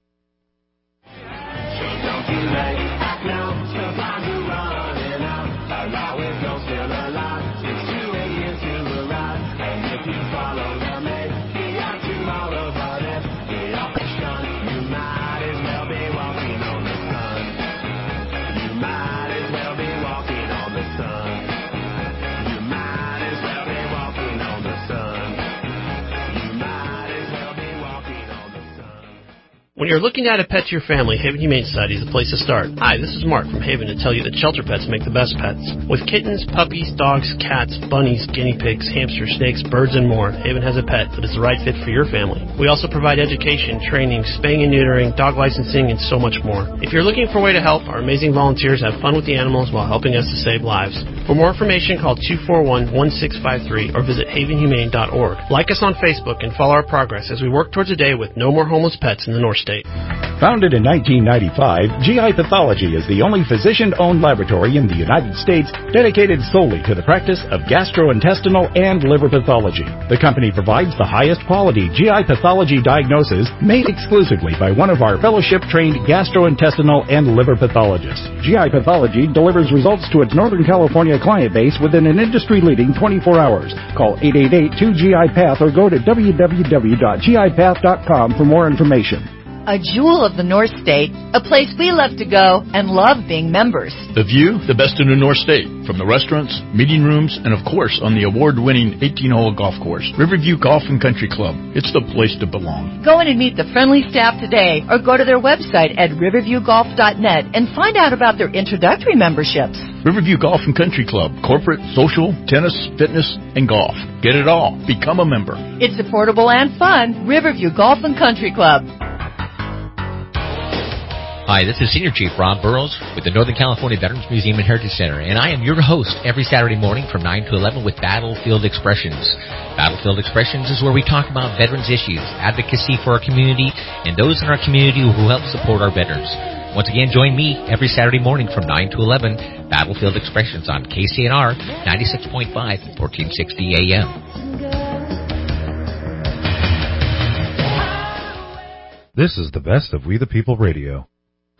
When you're looking to add a pet to your family, Haven Humane Society is the place to start. Hi, this is Mark from Haven to tell you that shelter pets make the best pets. With kittens, puppies, dogs, cats, bunnies, guinea pigs, hamsters, snakes, birds, and more, Haven has a pet that is the right fit for your family. We also provide education, training, spaying and neutering, dog licensing, and so much more. If you're looking for a way to help, our amazing volunteers have fun with the animals while helping us to save lives. For more information, call two four one, one six five three or visit haven humane dot org. Like us on Facebook and follow our progress as we work towards a day with no more homeless pets in the North State. Founded in nineteen ninety-five, G I Pathology is the only physician-owned laboratory in the United States dedicated solely to the practice of gastrointestinal and liver pathology. The company provides the highest quality G I pathology diagnosis made exclusively by one of our fellowship-trained gastrointestinal and liver pathologists. G I Pathology delivers results to its Northern California client base within an industry-leading twenty-four hours. Call eight eight eight, two G I Path or go to w w w dot g i path dot com for more information. A jewel of the North State, a place we love to go and love being members. The view, the best in the North State, from the restaurants, meeting rooms, and of course on the award-winning eighteen-hole golf course, Riverview Golf and Country Club. It's the place to belong. Go in and meet the friendly staff today or go to their website at riverview golf dot net and find out about their introductory memberships. Riverview Golf and Country Club, corporate, social, tennis, fitness, and golf. Get it all. Become a member. It's affordable and fun. Riverview Golf and Country Club. Hi, this is Senior Chief Rob Burrows with the Northern California Veterans Museum and Heritage Center, and I am your host every Saturday morning from nine to eleven with Battlefield Expressions. Battlefield Expressions is where we talk about veterans issues, advocacy for our community, and those in our community who help support our veterans. Once again, join me every Saturday morning from nine to eleven, Battlefield Expressions on K C N R ninety-six point five, fourteen sixty A M. This is the best of We the People Radio.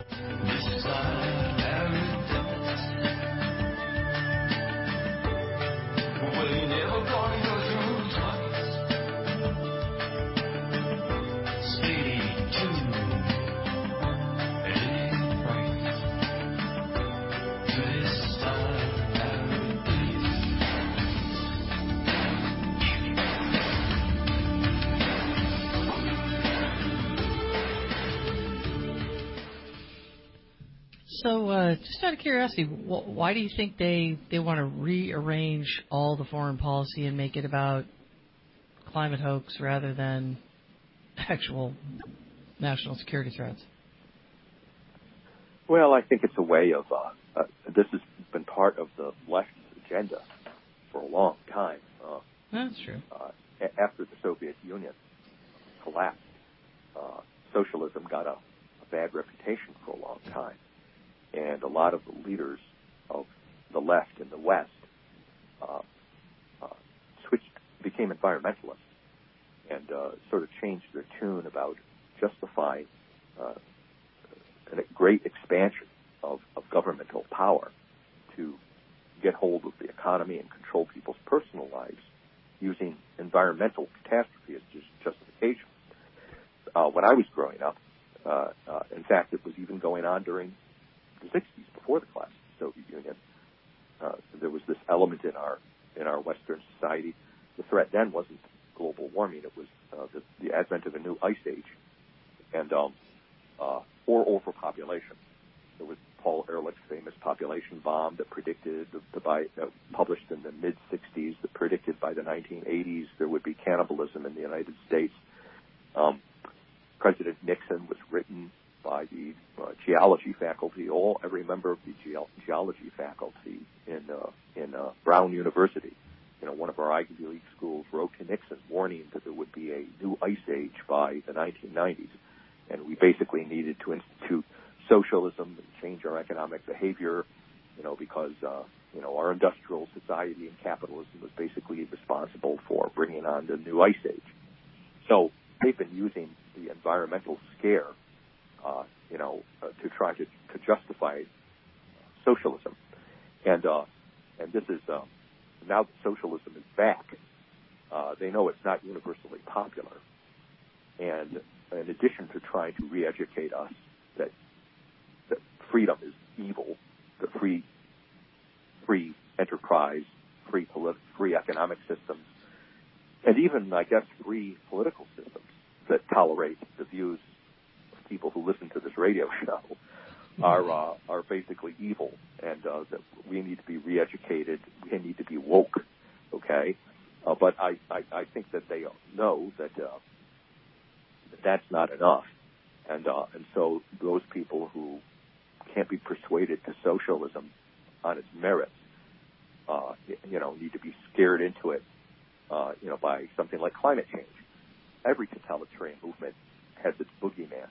So, uh, just out of curiosity, wh- why do you think they, they want to rearrange all the foreign policy and make it about climate hoax rather than actual national security threats? Well, I think it's a way of, uh, uh, this has been part of the left's agenda for a long time. Uh, That's true. Uh, a- after the Soviet Union collapsed, uh, socialism got a, a bad reputation for a long time. And a lot of the leaders of the left in the West uh, uh, switched, became environmentalists, and uh, sort of changed their tune about justifying uh, a great expansion of, of governmental power to get hold of the economy and control people's personal lives using environmental catastrophe as just justification. Uh, when I was growing up, uh, uh, in fact, it was even going on during the sixties, before the collapse of the Soviet Union, uh, there was this element in our in our Western society. The threat then wasn't global warming; it was uh, the, the advent of a new ice age, and um, uh, or overpopulation. There was Paul Ehrlich's famous population bomb that predicted, the, the by, uh, published in the mid sixties, that predicted by the nineteen eighties there would be cannibalism in the United States. Um, President Nixon was written by the uh, geology faculty, all every member of the ge- geology faculty in uh, in uh, Brown University. You know, one of our Ivy League schools wrote to Nixon warning that there would be a new ice age by the nineteen nineties, and we basically needed to institute socialism and change our economic behavior, you know, because, uh, you know, our industrial society and capitalism was basically responsible for bringing on the new ice age. So they've been using the environmental scare, uh, you know, uh, to try to, to justify socialism. And, uh, and this is, uh, now that socialism is back, uh, they know it's not universally popular. And in addition to trying to re-educate us that that freedom is evil, the free, free enterprise, free polit- free economic systems, and even, I guess, free political systems that tolerate the views of people who listen to this radio show are uh, are basically evil, and uh, that we need to be re-educated, we need to be woke, okay? Uh, but I, I, I think that they know that, uh, that that's not enough, and uh, and so those people who can't be persuaded to socialism on its merits, uh, you know, need to be scared into it, uh, you know, by something like climate change. Every totalitarian movement has its boogeyman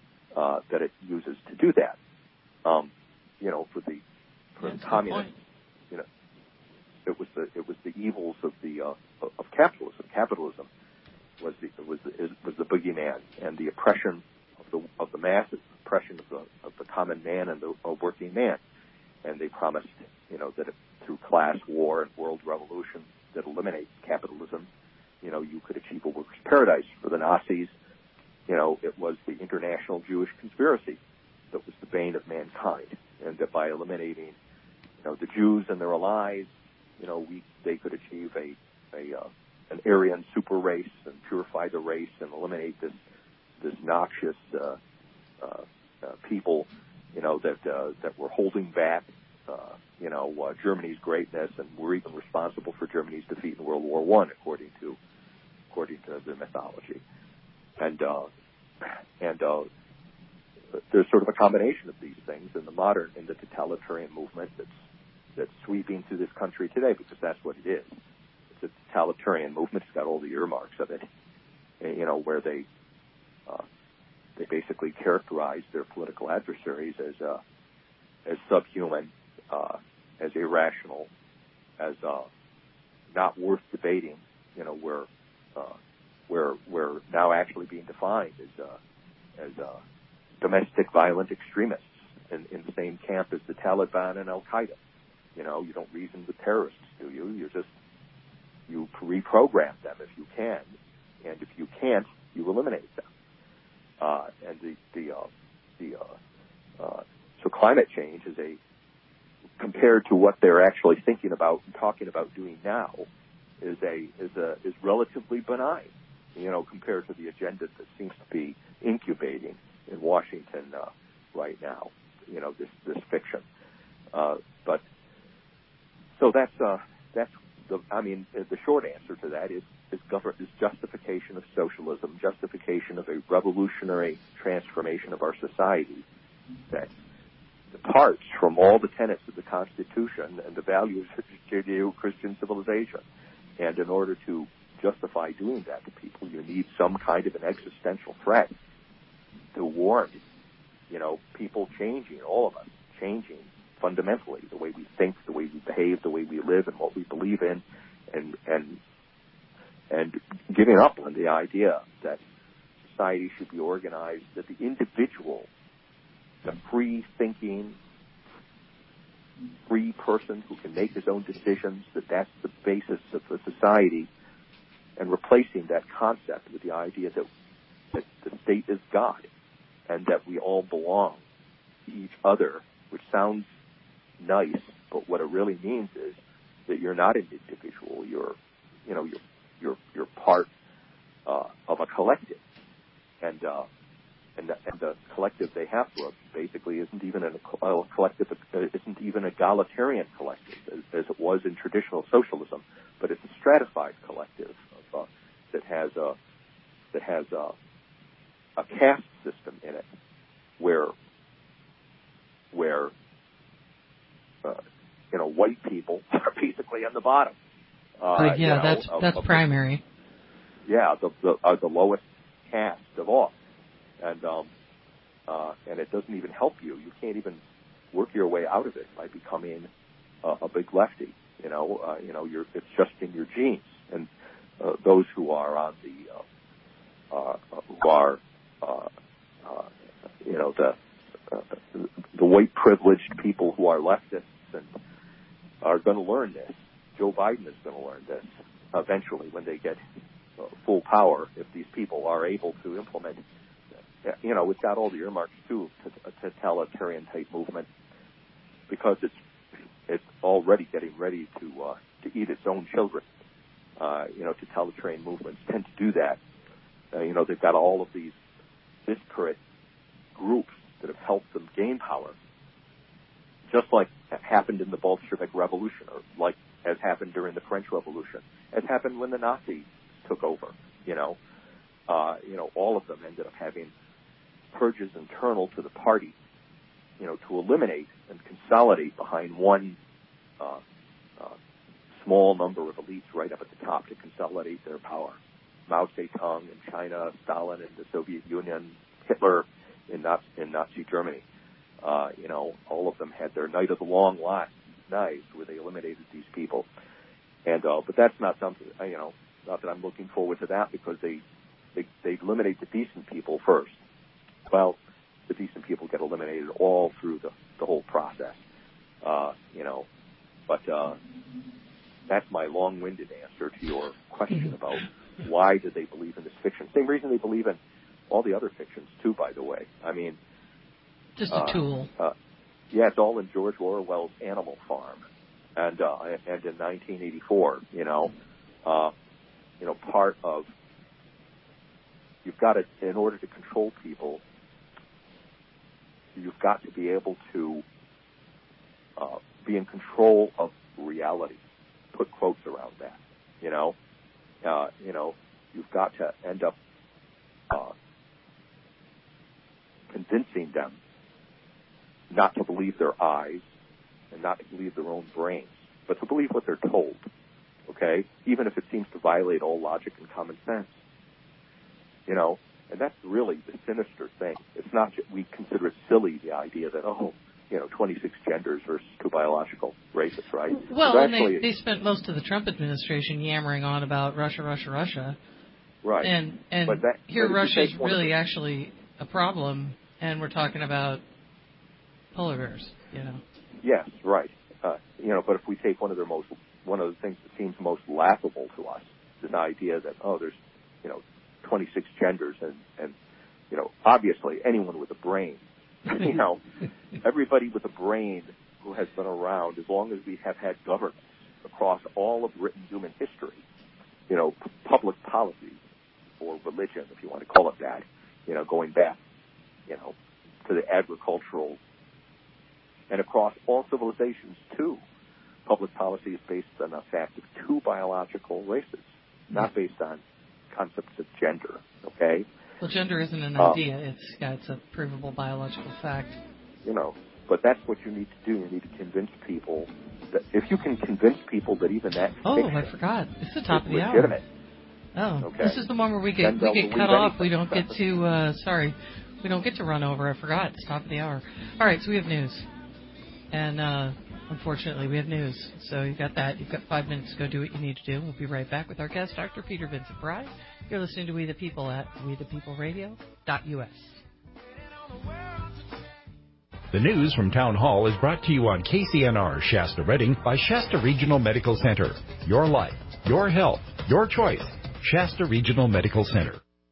uh, that it uses to do that. Um, you know, for the for the communists, you know, it was the it was the evils of the uh, of capitalism. Capitalism was the was the, was the boogeyman, and the oppression of the of the masses, oppression of the of the common man and the uh, working man. And they promised, you know, that if, through class war and world revolution that eliminates capitalism, you know, you could achieve a workers' paradise. For the Nazis, you know, it was the international Jewish conspiracy that was the bane of mankind, and that by eliminating, you know, the Jews and their allies, you know, we they could achieve a a uh, an Aryan super race and purify the race and eliminate this this noxious uh, uh, uh, people, you know, that uh, that were holding back, uh, you know, uh, Germany's greatness, and were even responsible for Germany's defeat in World War One, according to according to the mythology, and uh, and uh, there's sort of a combination of these things in the modern, in the totalitarian movement that's that's sweeping through this country today, because that's what it is. It's a totalitarian movement. It's got all the earmarks of it, you know, where they uh, they basically characterize their political adversaries as uh, as subhuman, uh, as irrational, as uh, not worth debating. You know, where uh, where where now actually being defined as uh, as uh, domestic violent extremists in, in the same camp as the Taliban and Al Qaeda. You know, you don't reason with terrorists, do you? You just you reprogram them if you can, and if you can't, you eliminate them. Uh, and the the uh, the uh, uh, so climate change is a compared to what they're actually thinking about and talking about doing now is a is a is relatively benign. You know, compared to the agenda that seems to be incubating in Washington uh, right now. You know, this this fiction. Uh, but so that's uh, that's the. I mean, the short answer to that is is, govern, is justification of socialism, justification of a revolutionary transformation of our society that departs from all the tenets of the Constitution and the values of Judeo-Christian civilization. And in order to justify doing that to people, you need some kind of an existential threat to warrant, you know, people changing, all of us changing fundamentally the way we think, the way we behave, the way we live, and what we believe in, and and and giving up on the idea that society should be organized, that the individual, the free-thinking, free person who can make his own decisions, that that's the basis of the society, and replacing that concept with the idea that, that the state is God and that we all belong to each other, which sounds nice, But what it really means is that you're not an individual. You're, you know, you're you're you're part uh, of a collective, and uh, and the, and the collective they have for us basically isn't even a, a collective. Isn't even an egalitarian collective as, as it was in traditional socialism, but it's a stratified collective of, uh, that has a that has a, a caste system in it, where where uh, you know white people are basically on the bottom. Uh, uh, yeah, you know, that's of, that's of primary. The, yeah, the the, uh, the lowest caste of all, and um, uh, and it doesn't even help you. You can't even work your way out of it by becoming uh, a big lefty. You know, uh, you know, you're it's just in your genes, and uh, those who are on the uh, uh, who are uh, uh, you know the uh, the white privileged people who are leftists and are going to learn this. Joe Biden is going to learn this eventually when they get uh, full power. If these people are able to implement, you know, it's got all the earmarks too to a totalitarian type movement, because it's it's already getting ready to uh, to eat its own children. Uh, you know, totalitarian movements tend to do that. Uh, you know, they've got all of these disparate groups that have helped them gain power, just like happened in the Bolshevik Revolution, or like has happened during the French Revolution, as happened when the Nazis took over. You know, uh, you know, all of them ended up having purges internal to the party, you know, to eliminate and consolidate behind one uh, uh, small number of elites right up at the top to consolidate their power. Mao Zedong in China, Stalin in the Soviet Union, Hitler in Nazi, in Nazi Germany. Uh, you know, all of them had their night of the long knives where they eliminated these people. And uh, but that's not something, you know, not that I'm looking forward to that, because they they, they eliminate the decent people first. Well, the decent people get eliminated all through the, the whole process, uh, you know. But uh, that's my long-winded answer to your question about why do they believe in this fiction. Same reason they believe in all the other fictions, too, by the way. I mean... Just a uh, tool. Uh, yeah, it's all in George Orwell's Animal Farm. And uh, and in nineteen eighty-four, you know, uh, you know, part of... You've got to, in order to control people, you've got to be able to uh, be in control of reality. Put quotes around that, you know. Uh, you know, you've got to end up uh, convincing them not to believe their eyes and not to believe their own brains, but to believe what they're told, okay, even if it seems to violate all logic and common sense, you know. And that's really the sinister thing. It's not that we consider it silly, the idea that, oh, you know, twenty-six genders versus two biological races, right? Well, and they, they spent most of the Trump administration yammering on about Russia, Russia, Russia. Right. And and but that, here but Russia's really the, actually a problem, and we're talking about polar bears, you know. Yes, right. Uh, you know, but if we take one of their most, one of the things that seems most laughable to us, is the idea that, oh, there's, you know, twenty-six genders, and, and, you know, obviously anyone with a brain, you know, everybody with a brain who has been around, as long as we have had governance across all of written human history, you know, p- public policy or religion, if you want to call it that, you know, going back, you know, to the agricultural, and across all civilizations too, public policy is based on the fact of two biological races, not based on concepts of gender, okay? Well, gender isn't an um, idea. It's yeah, it's a provable biological fact. You know, but that's what you need to do. You need to convince people that if you can convince people that even that Oh, I forgot. It's the top of the legitimate. hour. Oh, okay. This is the one where we get Then we get they'll cut off. anything. We don't get to. Uh, sorry, we don't get to run over. I forgot. It's top of the hour. All right, so we have news, and uh, unfortunately, we have news. So you've got that. You've got five minutes to go do what you need to do. We'll be right back with our guest, Doctor Peter Vincent Fry. You're listening to We the People at we the people radio dot U S. The news from Town Hall is brought to you on K C N R Shasta Redding by Shasta Regional Medical Center. Your life, your health, your choice. Shasta Regional Medical Center.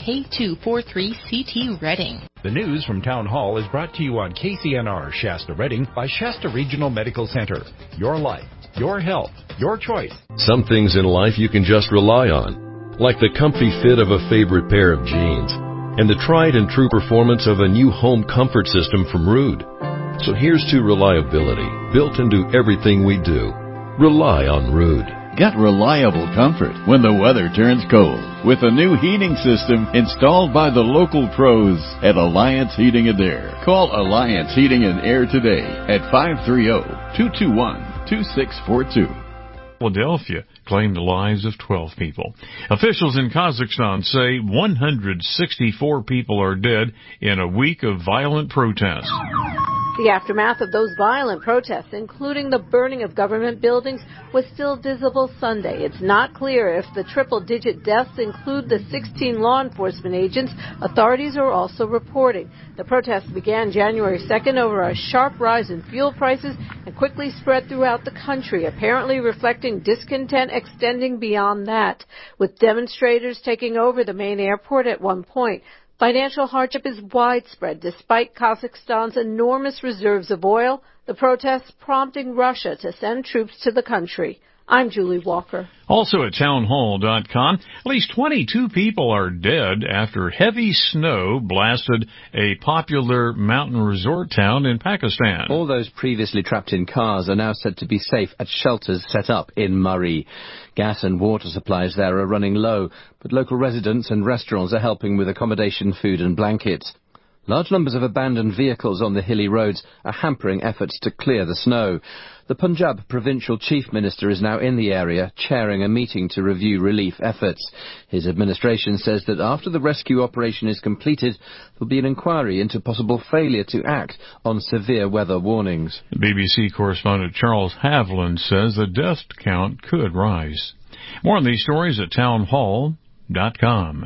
K two four three C T Reading. The news from Town Hall is brought to you on K C N R Shasta Reading by Shasta Regional Medical Center. Your life, your health, your choice. Some things in life you can just rely on, like the comfy fit of a favorite pair of jeans and the tried and true performance of a new home comfort system from Ruud. So here's to reliability, built into everything we do. Rely on Ruud. Get reliable comfort when the weather turns cold with a new heating system installed by the local pros at Alliance Heating and Air. Call Alliance Heating and Air today at five three zero, two two one, two six four two. Philadelphia claimed the lives of twelve people. Officials in Kazakhstan say one hundred sixty-four people are dead in a week of violent protests. The aftermath of those violent protests, including the burning of government buildings, was still visible Sunday. It's not clear if the triple-digit deaths include the sixteen law enforcement agents authorities are also reporting. The protests began January second over a sharp rise in fuel prices and quickly spread throughout the country, apparently reflecting discontent extending beyond that, with demonstrators taking over the main airport at one point. Financial hardship is widespread despite Kazakhstan's enormous reserves of oil, the protests prompting Russia to send troops to the country. I'm Julie Walker. Also at town hall dot com, at least twenty-two people are dead after heavy snow blasted a popular mountain resort town in Pakistan. All those previously trapped in cars are now said to be safe at shelters set up in Murree. Gas and water supplies there are running low, but local residents and restaurants are helping with accommodation, food and blankets. Large numbers of abandoned vehicles on the hilly roads are hampering efforts to clear the snow. The Punjab Provincial Chief Minister is now in the area, chairing a meeting to review relief efforts. His administration says that after the rescue operation is completed, there will be an inquiry into possible failure to act on severe weather warnings. B B C correspondent Charles Havland says the death count could rise. More on these stories at town hall dot com.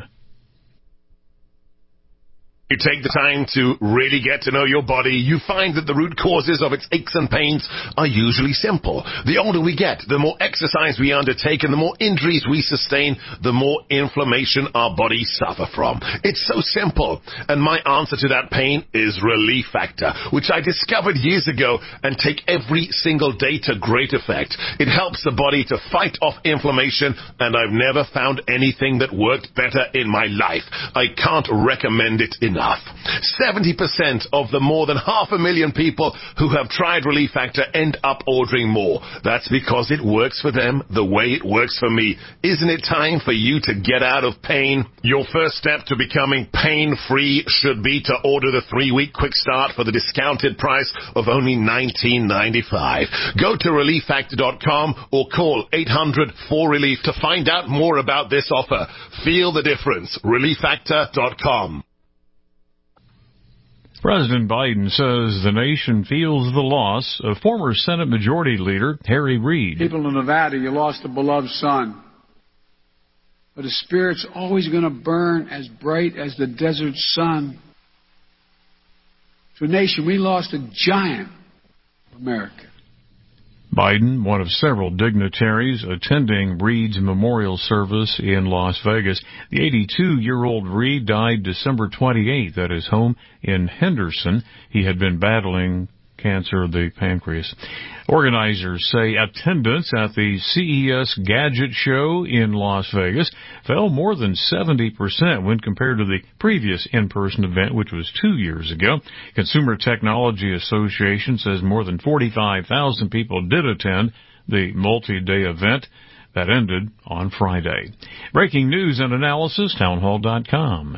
You take the time to really get to know your body, you find that the root causes of its aches and pains are usually simple. The older we get, the more exercise we undertake, and the more injuries we sustain, the more inflammation our bodies suffer from. It's so simple. And my answer to that pain is Relief Factor, which I discovered years ago and take every single day to great effect. It helps the body to fight off inflammation, and I've never found anything that worked better in my life. I can't recommend it enough. Enough. seventy percent of the more than half a million people who have tried Relief Factor end up ordering more. That's because it works for them the way it works for me. Isn't it time for you to get out of pain? Your first step to becoming pain-free should be to order the three-week quick start for the discounted price of only nineteen ninety-five. Go to relief factor dot com or call eight hundred four relief to find out more about this offer. Feel the difference. relief factor dot com. President Biden says the nation feels the loss of former Senate Majority Leader Harry Reid. People in Nevada, you lost a beloved son. But his spirit's always going to burn as bright as the desert sun. To a nation, we lost a giant of America. Biden, one of several dignitaries attending Reid's memorial service in Las Vegas. The eighty-two-year-old Reid died December twenty-eighth at his home in Henderson. He had been battling cancer of the pancreas. Organizers say attendance at the C E S Gadget Show in Las Vegas fell more than seventy percent when compared to the previous in-person event, which was two years ago. Consumer Technology Association says more than forty-five thousand people did attend the multi-day event that ended on Friday. Breaking news and analysis, town hall dot com.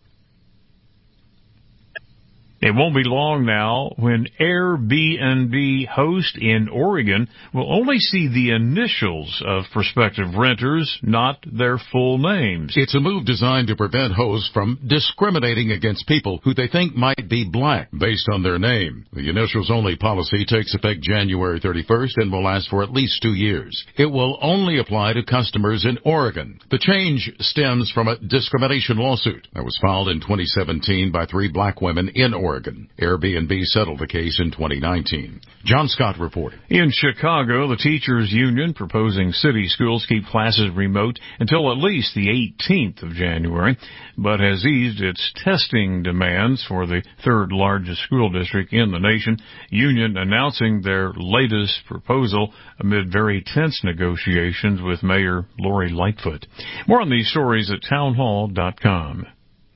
It won't be long now when Airbnb hosts in Oregon will only see the initials of prospective renters, not their full names. It's a move designed to prevent hosts from discriminating against people who they think might be black based on their name. The initials-only policy takes effect January thirty-first and will last for at least two years. It will only apply to customers in Oregon. The change stems from a discrimination lawsuit that was filed in twenty seventeen by three black women in Oregon. Oregon. Airbnb settled the case in twenty nineteen. John Scott reporting. In Chicago, the teachers union proposing city schools keep classes remote until at least the eighteenth of January, but has eased its testing demands for the third largest school district in the nation. Union announcing their latest proposal amid very tense negotiations with Mayor Lori Lightfoot. More on these stories at townhall dot com.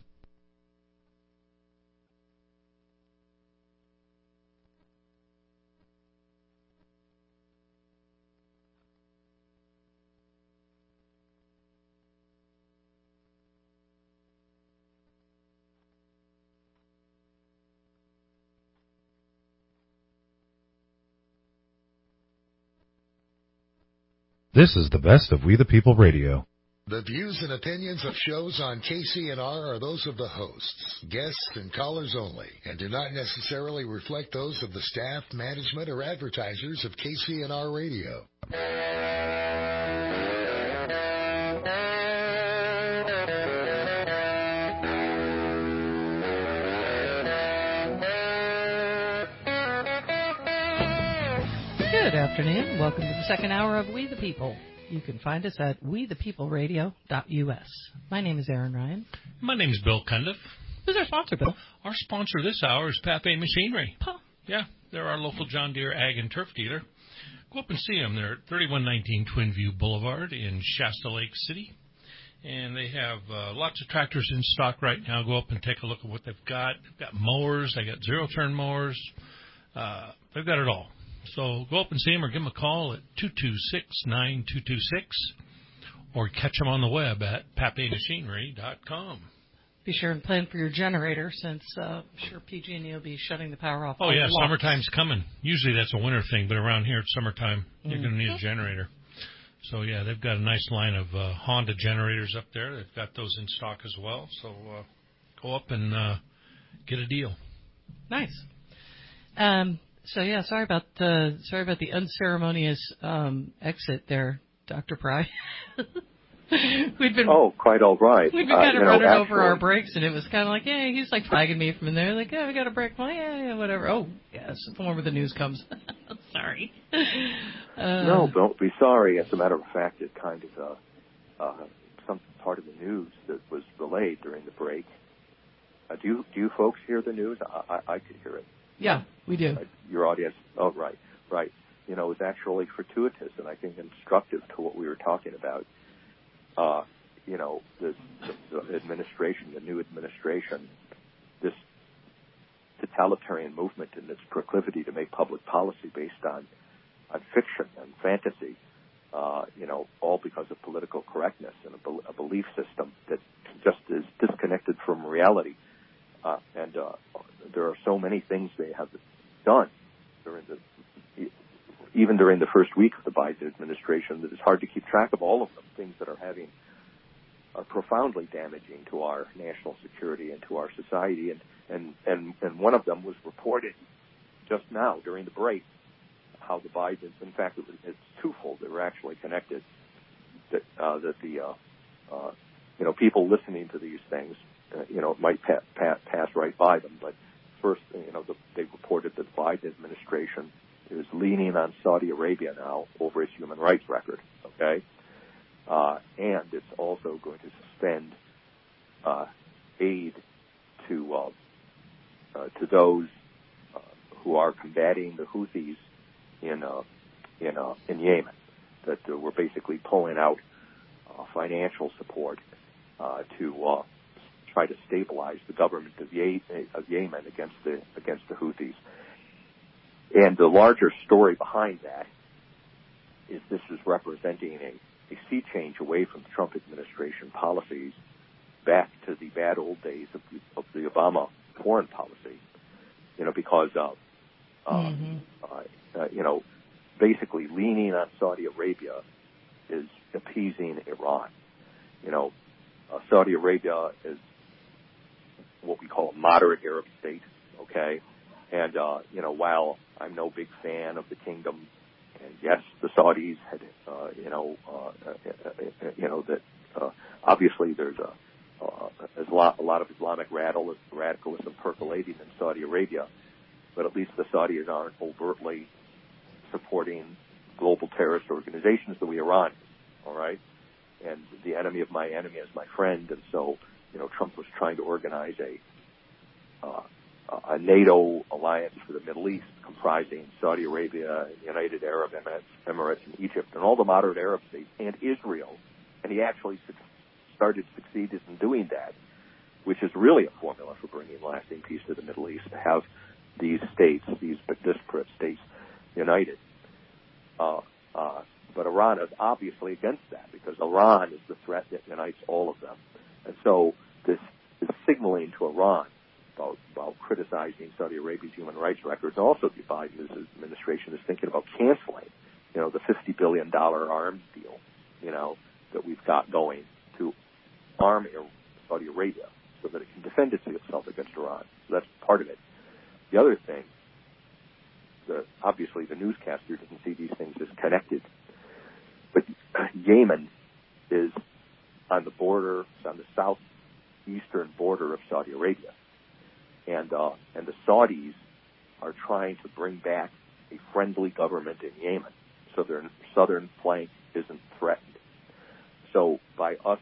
This is the best of We the People Radio. The views and opinions of shows on K C N R are those of the hosts, guests, and callers only, and do not necessarily reflect those of the staff, management, or advertisers of K C N R Radio. Good afternoon. Welcome to the second hour of We the People. You can find us at we the people radio dot u s. My name is Aaron Ryan. My name is Bill Cundiff. Who's our sponsor, Bill? Our sponsor this hour is Pape Machinery. Huh. Yeah, they're our local John Deere Ag and Turf dealer. Go up and see them. They're at thirty-one nineteen Twin View Boulevard in Shasta Lake City. And they have uh, lots of tractors in stock right now. Go up and take a look at what they've got. They've got mowers. They got zero-turn mowers. Uh, they've got it all. So go up and see them or give them a call at two two six, nine two two six or catch them on the web at pape machinery dot com. Be sure and plan for your generator since uh, I'm sure P G and E will be shutting the power off. Oh, yeah, summertime's coming. Usually that's a winter thing, but around here it's summertime. You're mm-hmm. going to need a generator. So, yeah, they've got a nice line of uh, Honda generators up there. They've got those in stock as well. So uh, go up and uh, get a deal. Nice. Um. So yeah, sorry about the sorry about the unceremonious um, exit there, Doctor Pry. we'd been oh, quite all right. We'd been kind uh, of running know, over our breaks, and it was kind of like, yeah, he's like flagging me from in there, like, yeah, we got a break. Well, yeah, yeah, whatever. Oh, yes, the more the news comes. Sorry. Uh, no, don't be sorry. As a matter of fact, it kind of uh, uh, some part of the news that was relayed during the break. Uh, do you do you folks hear the news? I, I, I could hear it. Yeah, we do. Uh, your audience, oh, right, right. You know, it's actually fortuitous and I think instructive to what we were talking about. Uh, you know, this, the, the administration, the new administration, this totalitarian movement and its proclivity to make public policy based on, on fiction and fantasy, uh, you know, all because of political correctness and a, a belief system that just is disconnected from reality. Uh, and uh, there are so many things they have done during the, even during the first week of the Biden administration, that it's hard to keep track of all of them. Things that are having are profoundly damaging to our national security and to our society. And and and, and one of them was reported just now during the break. How the Bidens, in fact, it was, it's twofold. They were actually connected. That uh, that the uh, uh, you know people listening to these things. Uh, you know, it might pa- pa- pass right by them, but first, you know, the, they reported that the Biden administration is leaning on Saudi Arabia now over its human rights record, okay? Uh, and it's also going to suspend uh, aid to uh, uh, to those uh, who are combating the Houthis in uh, in uh, in Yemen. That uh, we're basically pulling out uh, financial support uh, to uh, try to stabilize the government of, Ye- of Yemen against the against the Houthis. And the larger story behind that is this is representing a, a sea change away from the Trump administration policies back to the bad old days of the, of the Obama foreign policy. You know, because of uh, mm-hmm. uh, uh, you know, basically leaning on Saudi Arabia is appeasing Iran. You know, uh, Saudi Arabia is what we call a moderate Arab state, okay? And, uh, you know, while I'm no big fan of the kingdom, and yes, the Saudis had, uh, you know, uh, uh, uh, you know, that uh, obviously there's a, uh, a lot of Islamic radicalism percolating in Saudi Arabia, but at least the Saudis aren't overtly supporting global terrorist organizations the way Iran is, all right? And the enemy of my enemy is my friend, and so, you know, Trump was trying to organize a uh, a NATO alliance for the Middle East comprising Saudi Arabia, United Arab Emirates, Emirates and Egypt, and all the moderate Arab states, and Israel, and he actually started, succeeded in doing that, which is really a formula for bringing lasting peace to the Middle East, to have these states, these disparate states, united. Uh, uh, but Iran is obviously against that, because Iran is the threat that unites all of them. And so this is signaling to Iran about, about criticizing Saudi Arabia's human rights records. Also, the Biden administration is thinking about canceling, you know, the fifty billion dollars arms deal, you know, that we've got going to arm Saudi Arabia so that it can defend itself against Iran. So that's part of it. The other thing, the, obviously the newscaster doesn't see these things as connected, but Yemen is on the border, it's on the southeastern border of Saudi Arabia. And, uh, and the Saudis are trying to bring back a friendly government in Yemen so their southern flank isn't threatened. So by us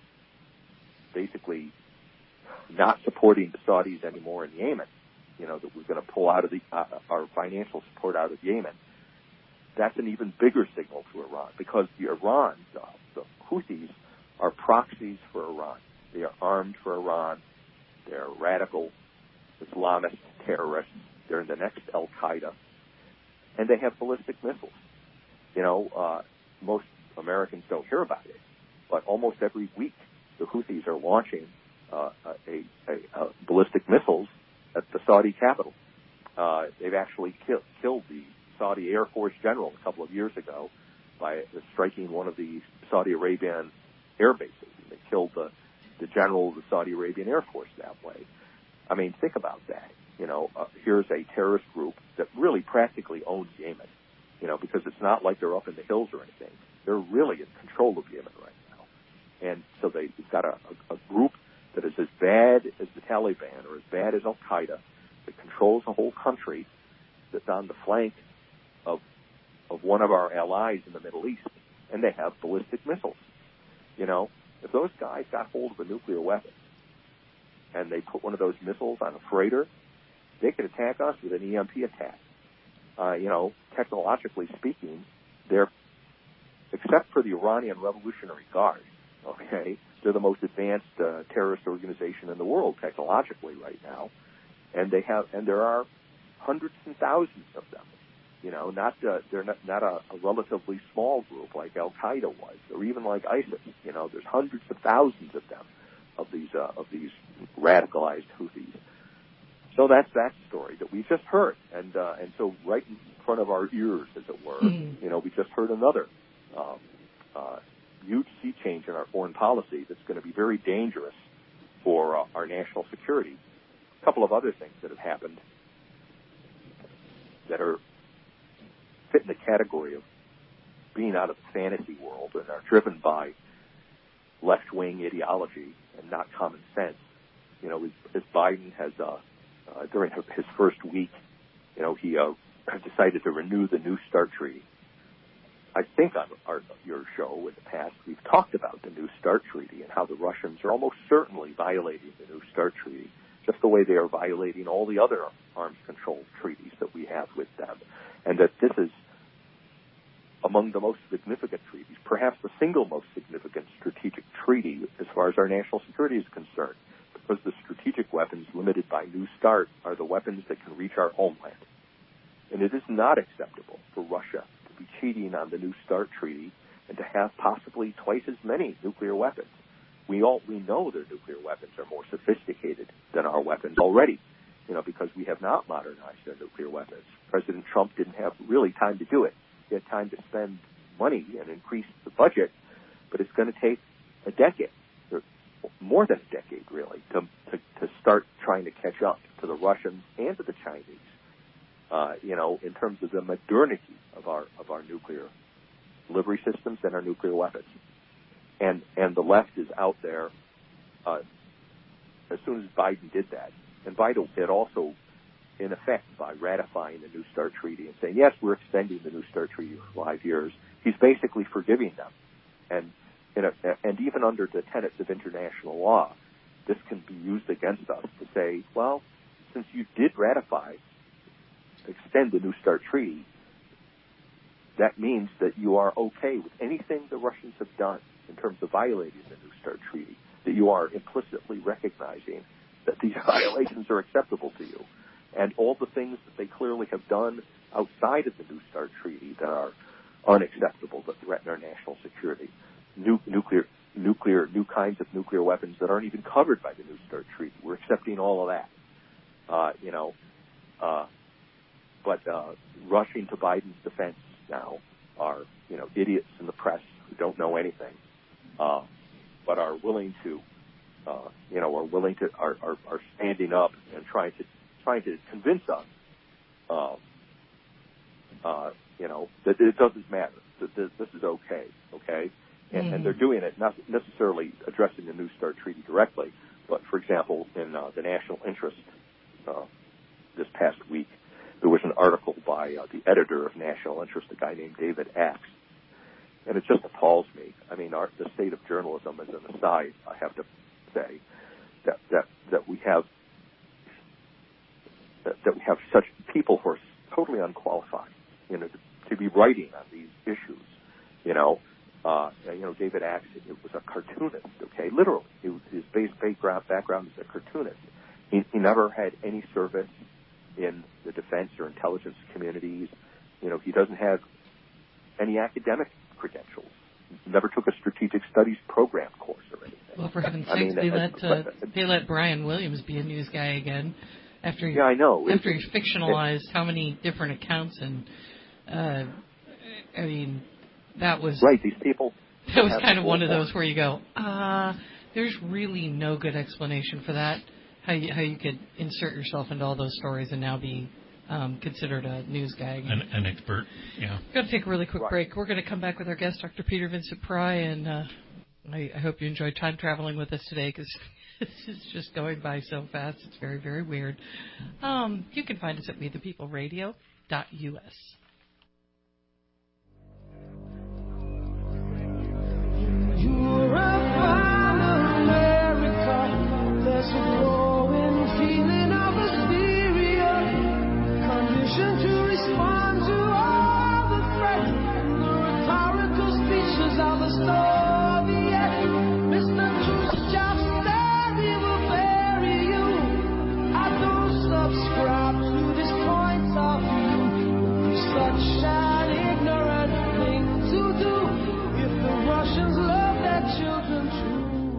basically not supporting the Saudis anymore in Yemen, you know, that we're going to pull out of the, uh, our financial support out of Yemen, that's an even bigger signal to Iran, because the Iran, the, the Houthis, are proxies for Iran. They are armed for Iran. They're radical Islamist terrorists. They're in the next Al-Qaeda. And they have ballistic missiles. You know, uh, most Americans don't hear about it, but almost every week the Houthis are launching uh, a, a, a ballistic missiles at the Saudi capital. Uh, they've actually kill, killed the Saudi Air Force general a couple of years ago by striking one of the Saudi Arabian air bases. They killed the, the general of the Saudi Arabian Air Force that way. I mean, think about that. You know, uh, here's a terrorist group that really practically owns Yemen, you know, because it's not like they're up in the hills or anything. They're really in control of Yemen right now. And so they've got a, a, a group that is as bad as the Taliban or as bad as Al-Qaeda, that controls the whole country, that's on the flank of of one of our allies in the Middle East, and they have ballistic missiles. You know, if those guys got hold of a nuclear weapon and they put one of those missiles on a freighter, they could attack us with an E M P attack. Uh, you know, technologically speaking, they're, except for the Iranian Revolutionary Guard, okay, they're the most advanced uh, terrorist organization in the world technologically right now, and they have, and there are hundreds and thousands of them. You know, not uh, they're not, not a, a relatively small group like Al Qaeda was, or even like ISIS. You know, there's hundreds of thousands of them, of these uh, of these radicalized Houthis. So that's that story that we just heard, and uh, and so right in front of our ears, as it were, mm. you know, we just heard another um, uh, huge sea change in our foreign policy that's going to be very dangerous for uh, our national security. A couple of other things that have happened that are fit in the category of being out of the fantasy world and are driven by left-wing ideology and not common sense. You know, as Biden has, uh, uh, during his first week, you know, he uh, decided to renew the New START Treaty. I think on our, your show in the past, we've talked about the New START Treaty and how the Russians are almost certainly violating the New START Treaty, just the way they are violating all the other arms control treaties that we have with them. And that this is among the most significant treaties, perhaps the single most significant strategic treaty as far as our national security is concerned, because the strategic weapons limited by New START are the weapons that can reach our homeland. And it is not acceptable for Russia to be cheating on the New START treaty and to have possibly twice as many nuclear weapons. We all we know their nuclear weapons are more sophisticated than our weapons already, you know, because we have not modernized their nuclear weapons. President Trump didn't have really time to do it. He had time to spend money and increase the budget, but it's going to take a decade, or more than a decade, really, to, to, to start trying to catch up to the Russians and to the Chinese, uh, you know, in terms of the modernity of our of our nuclear delivery systems and our nuclear weapons. And and the left is out there uh, as soon as Biden did that, and Biden had also, in effect, by ratifying the New START treaty and saying, yes, we're extending the New START treaty for five years, he's basically forgiving them. And, in a, and even under the tenets of international law, this can be used against us to say, well, since you did ratify, extend the New START treaty, that means that you are okay with anything the Russians have done in terms of violating the New START treaty, that you are implicitly recognizing that these violations are acceptable to you. And all the things that they clearly have done outside of the New START treaty that are unacceptable, that threaten our national security, nu- nuclear, nuclear, new kinds of nuclear weapons that aren't even covered by the New START treaty. We're accepting all of that. Uh, you know, uh, but uh, rushing to Biden's defense now are, you know, idiots in the press who don't know anything, uh, but are willing to, uh, you know, are willing to, are, are, are standing up and trying to, trying to convince us, uh, uh, you know, that it doesn't matter, that this, this is okay, okay? And, mm. and they're doing it not necessarily addressing the New START treaty directly, but, for example, in uh, the National Interest uh, this past week, there was an article by uh, the editor of National Interest, a guy named David Axe, and it just appalls me. I mean, our, the state of journalism, as an aside, I have to say that that, that we have that, that we have such people who are totally unqualified, you know, to, to be writing on these issues. You know, uh, you know, David Axe, it was a cartoonist. Okay, literally, he was, his base background background is a cartoonist. He, he never had any service in the defense or intelligence communities. You know, he doesn't have any academic credentials. He never took a strategic studies program course or anything. Well, for heaven's I sakes, mean, they uh, let uh, but, they let Brian Williams be a news guy again after he, yeah, I know. after it, he fictionalized it, how many different accounts, and uh, I mean, that was right. These people. That was kind of one of those where you go, ah, uh, there's really no good explanation for that. How you, how you could insert yourself into all those stories and now be um, considered a news guy. An, an expert, yeah. We're going to take a really quick right. break. We're going to come back with our guest, Doctor Peter Vincent Pry, and uh, I, I hope you enjoyed time traveling with us today, because this is just going by so fast. It's very, very weird. Um, you can find us at we the people radio dot U S. You're a fine America. There's a growing feeling of hysteria, conditioned to respond to all the threats. The rhetorical speeches of the Soviet. Mister Khrushchev said he will bury you. I don't subscribe to this point of view. Such an ignorant thing to do. If the Russians love their children too.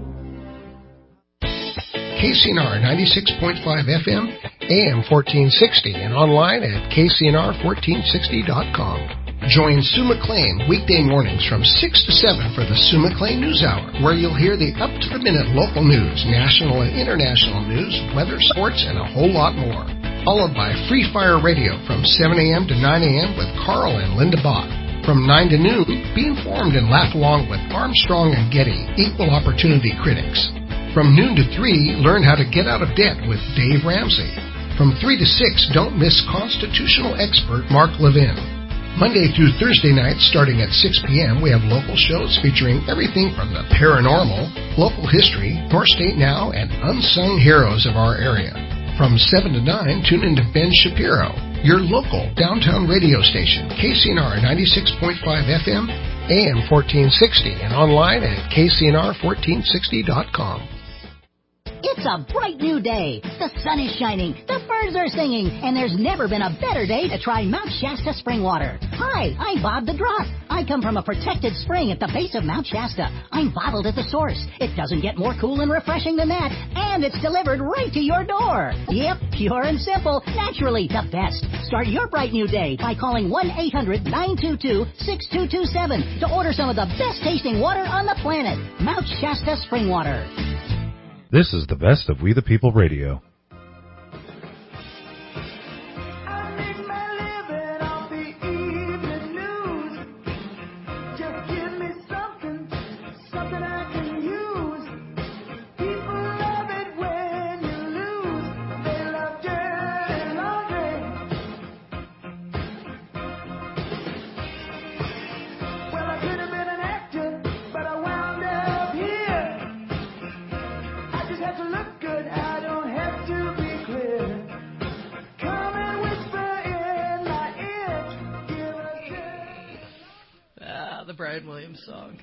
K C N R ninety-six point five F M, A M fourteen sixty, and online at K C N R fourteen sixty dot com. Join Sue McLean weekday mornings from six to seven for the Sue McLean News Hour, where you'll hear the up-to-the-minute local news, national and international news, weather, sports, and a whole lot more. Followed by Free Fire Radio from seven a.m. to nine a.m. with Carl and Linda Bach. From nine to noon, be informed and laugh along with Armstrong and Getty, equal opportunity critics. From noon to three, learn how to get out of debt with Dave Ramsey. From three to six, don't miss constitutional expert Mark Levin. Monday through Thursday nights, starting at six p.m., we have local shows featuring everything from the paranormal, local history, North State Now, and unsung heroes of our area. From seven to nine, tune into Ben Shapiro, your local downtown radio station, K C N R ninety-six point five F M, A M fourteen sixty, and online at K C N R fourteen sixty dot com. It's a bright new day. The sun is shining, the birds are singing, and there's never been a better day to try Mount Shasta spring water. Hi, I'm Bob the Drop. I come from a protected spring at the base of Mount Shasta. I'm bottled at the source. It doesn't get more cool and refreshing than that, and it's delivered right to your door. Yep, pure and simple, naturally the best. Start your bright new day by calling one eight hundred nine two two six two two seven to order some of the best tasting water on the planet. Mount Shasta spring water. This is the best of We the People Radio. Something I can use. People love it when Brian Williams song.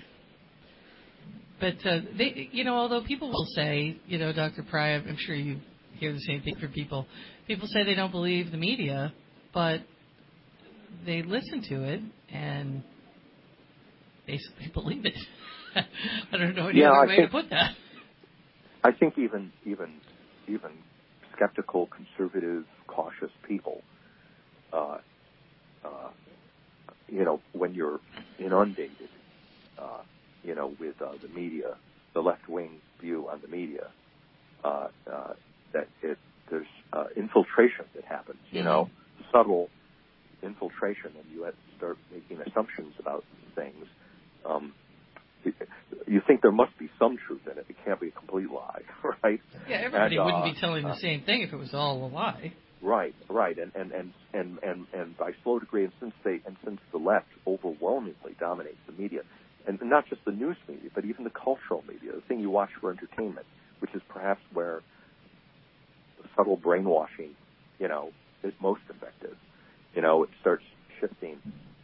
But, uh, they, you know, although people will say, you know, Doctor Pry, I'm sure you hear the same thing from people. People say they don't believe the media, but they listen to it and basically believe it. I don't know any yeah, other I way think, to put that. I think even even even skeptical, conservative, cautious people, uh, uh, you know, when you're inundated, uh, you know, with uh, the media, the left-wing view on the media, uh, uh, that it, there's uh, infiltration that happens, you mm-hmm. know, subtle infiltration, and you have to start making assumptions about things. Um, you think there must be some truth in it. It can't be a complete lie, right? Yeah, everybody and, wouldn't uh, be telling the uh, same thing if it was all a lie. Right, right, and and, and, and, and and by slow degree, and since they and since the left overwhelmingly dominates the media, and not just the news media, but even the cultural media, the thing you watch for entertainment, which is perhaps where the subtle brainwashing, you know, is most effective. You know, it starts shifting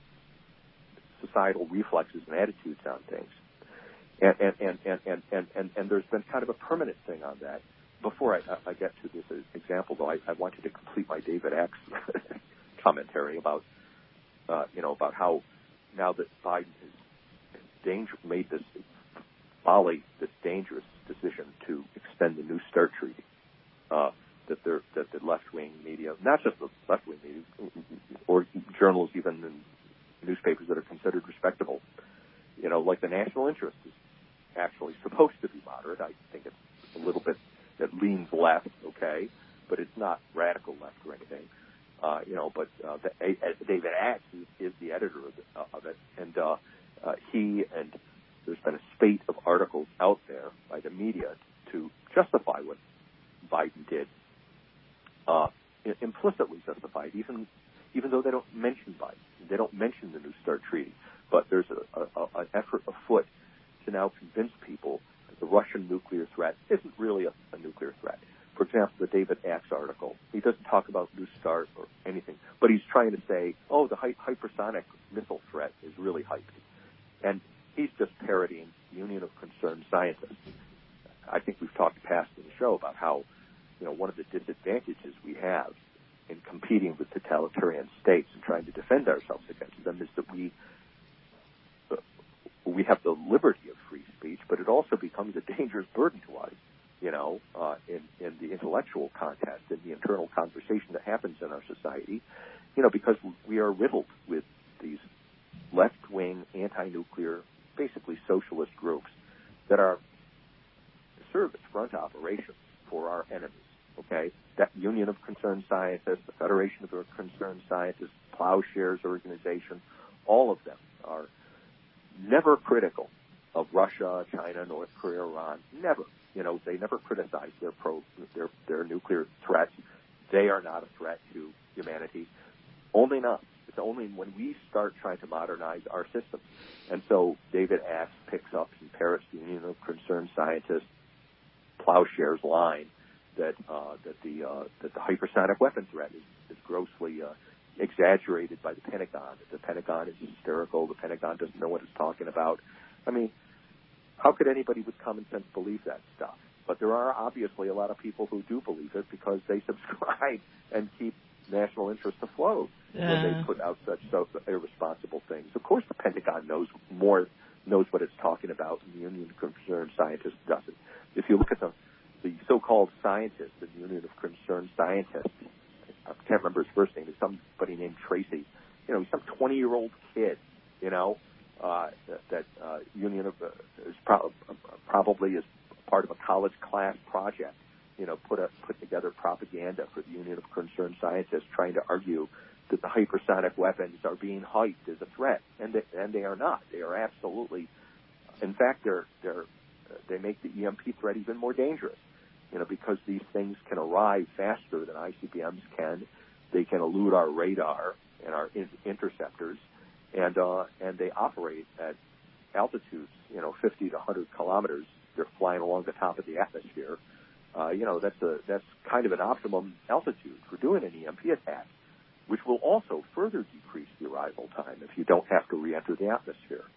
societal reflexes and attitudes on things. And and, and, and, and, and, and, and there's been kind of a permanent thing on that. Before I, I get to this example, though, I, I wanted to complete my David Axe commentary about, uh, you know, about how now that Biden has danger, made this folly, this dangerous decision to extend the New START treaty, uh, that, there, that the left-wing media, not just the left-wing media, or journals even in newspapers that are considered respectable, you know, like the National Interest is actually supposed to be moderate. I think it's a little bit, it leans left, okay, but it's not radical left or anything. Uh, you know, but uh, the, uh, David Axe is, is the editor of, the, uh, of it, and uh, uh, he and there's been a spate of articles out there by the media to justify what Biden did, uh, implicitly justified, even even though they don't mention Biden, they don't mention the New START treaty, but there's a, a, a, an effort afoot to now convince people that the Russian nuclear threat isn't really a, a nuclear threat. For example, the David Axe article, he doesn't talk about New START or anything, but he's trying to say, oh, the hy- hypersonic missile threat is really hyped. And he's just parodying Union of Concerned Scientists. I think we've talked past in the show about how, you know, one of the disadvantages we have in competing with totalitarian states and trying to defend ourselves against them is that we uh, we have the liberty of free speech, but it also becomes a dangerous burden to us, you know, uh, in, in the intellectual contest, in the internal conversation that happens in our society, you know, because we are riddled with these left-wing, anti-nuclear, basically socialist groups that are serve as front operations for our enemies, okay? That Union of Concerned Scientists, the Federation of Concerned Scientists, Plowshares Organization, all of them are never critical of Russia, China, North Korea, Iran. Never. You know, they never criticize their pro, their, their nuclear threats. They are not a threat to humanity. Only not. It's only when we start trying to modernize our systems. And so David Axe picks up and parrots the Union of Concerned Scientists, Plowshares line that uh, that the uh, that the hypersonic weapon threat is, is grossly uh, exaggerated by the Pentagon. That the Pentagon is hysterical. The Pentagon doesn't know what it's talking about. I mean, how could anybody with common sense believe that stuff? But there are obviously a lot of people who do believe it because they subscribe and keep national interest afloat yeah. when they put out such so irresponsible things. Of course, the Pentagon knows more, knows what it's talking about, and the Union of Concerned Scientists doesn't. If you look at the the so-called scientists, the Union of Concerned Scientists, I can't remember his first name. It's somebody named Tracy. You know, he's some twenty-year-old kid. You know, uh, that, that uh, Union of uh, is pro- probably is part of a college class project. You know, put a put together propaganda for the Union of Concerned Scientists, trying to argue that the hypersonic weapons are being hyped as a threat, and they, and they are not. They are absolutely. In fact, they're they're they make the E M P threat even more dangerous. You know, because these things can arrive faster than I C B Ms can. They can elude our radar and our in- interceptors, and uh, and they operate at altitudes, you know, fifty to one hundred kilometers. They're flying along the top of the atmosphere. Uh, you know, that's a that's kind of an optimum altitude for doing an E M P attack, which will also further decrease the arrival time if you don't have to re-enter the atmosphere.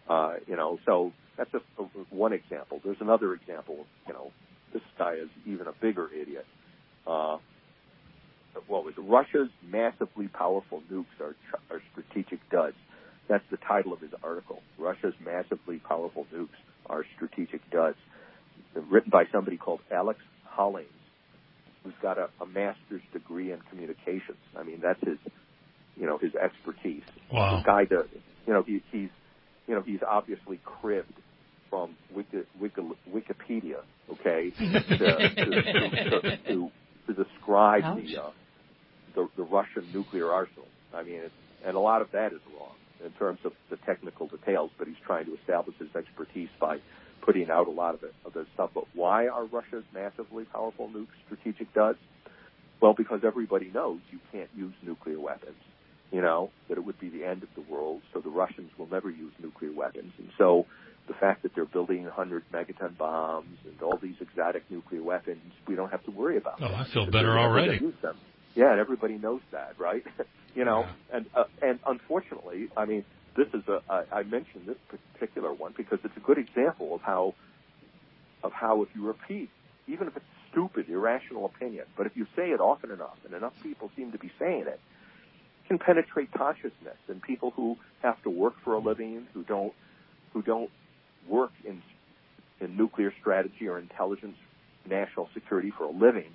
Uh, you know, so that's just a, one example. There's another example. You know, this guy is even a bigger idiot. Uh, what was it? Russia's massively powerful nukes are, are strategic duds. That's the title of his article. Russia's massively powerful nukes are strategic duds. Written by somebody called Alex Hollings, who's got a, a master's degree in communications. I mean, that's his, you know, his expertise. Wow. The guy does, you know, he, he's, you know, he's obviously cribbed from Wiki, Wiki, Wikipedia, okay, to, to, to, to, to describe the, uh, the the Russian nuclear arsenal. I mean, it's, and a lot of that is wrong in terms of the technical details, but he's trying to establish his expertise by putting out a lot of it, of this stuff. But why are Russia's massively powerful nukes strategic duds? Well, because everybody knows you can't use nuclear weapons, you know, that it would be the end of the world, so the Russians will never use nuclear weapons. And so the fact that they're building one hundred megaton bombs and all these exotic nuclear weapons, we don't have to worry about. Oh, them. I feel better already. Use them. Yeah, and everybody knows that, right? you know, yeah. and uh, and unfortunately, I mean, this is a I, I mentioned this particular one because it's a good example of how of how if you repeat, even if it's stupid, irrational opinion, but if you say it often enough, and enough people seem to be saying it, it can penetrate consciousness. And people who have to work for a living, who don't who don't work in in nuclear strategy or intelligence, national security for a living,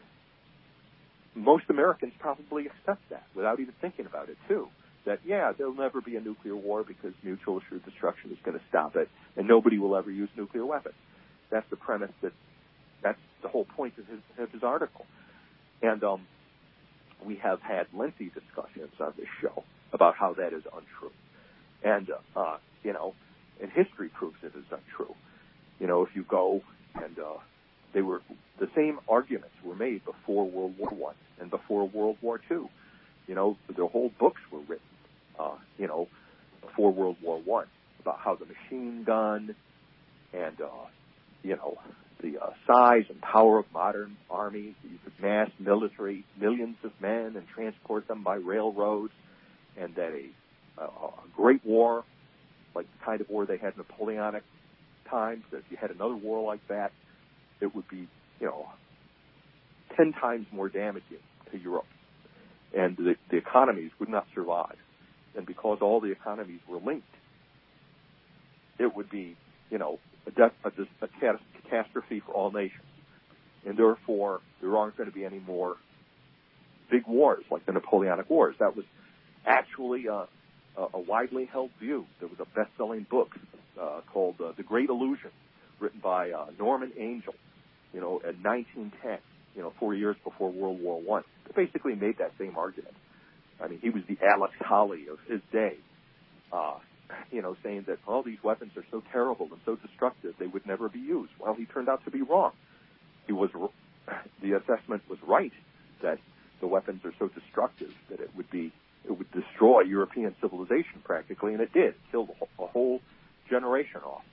most Americans probably accept that without even thinking about it, too. That, yeah, there'll never be a nuclear war because mutual assured destruction is going to stop it, and nobody will ever use nuclear weapons. That's the premise that, that's the whole point of his, of his article. And um, we have had lengthy discussions on this show about how that is untrue. And, uh, you know, and history proves it is untrue. You know, if you go and uh, they were, the same arguments were made before World War One and before World War Two. You know, the whole books were written, uh, you know, before World War One about how the machine gun and, uh, you know, the uh, size and power of modern armies. You could mass military, millions of men and transport them by railroads, and that a, a, a great war, like the kind of war they had in Napoleonic times, that if you had another war like that, it would be, you know, ten times more damaging to Europe. And the, the economies would not survive. And because all the economies were linked, it would be, you know, a, death, a, a catastrophe for all nations. And therefore, there aren't going to be any more big wars like the Napoleonic Wars. That was actually a, a widely held view. There was a best-selling book uh, called uh, The Great Illusion, written by uh, Norman Angell, you know, in nineteen ten, you know, four years before World War One. It basically made that same argument. I mean, he was the Alex Haley of his day, uh, you know, saying that all these weapons are so terrible and so destructive they would never be used. Well, he turned out to be wrong. He was, the assessment was right that the weapons are so destructive that it would be, it would destroy European civilization practically, and it did. It killed a whole, a whole generation off.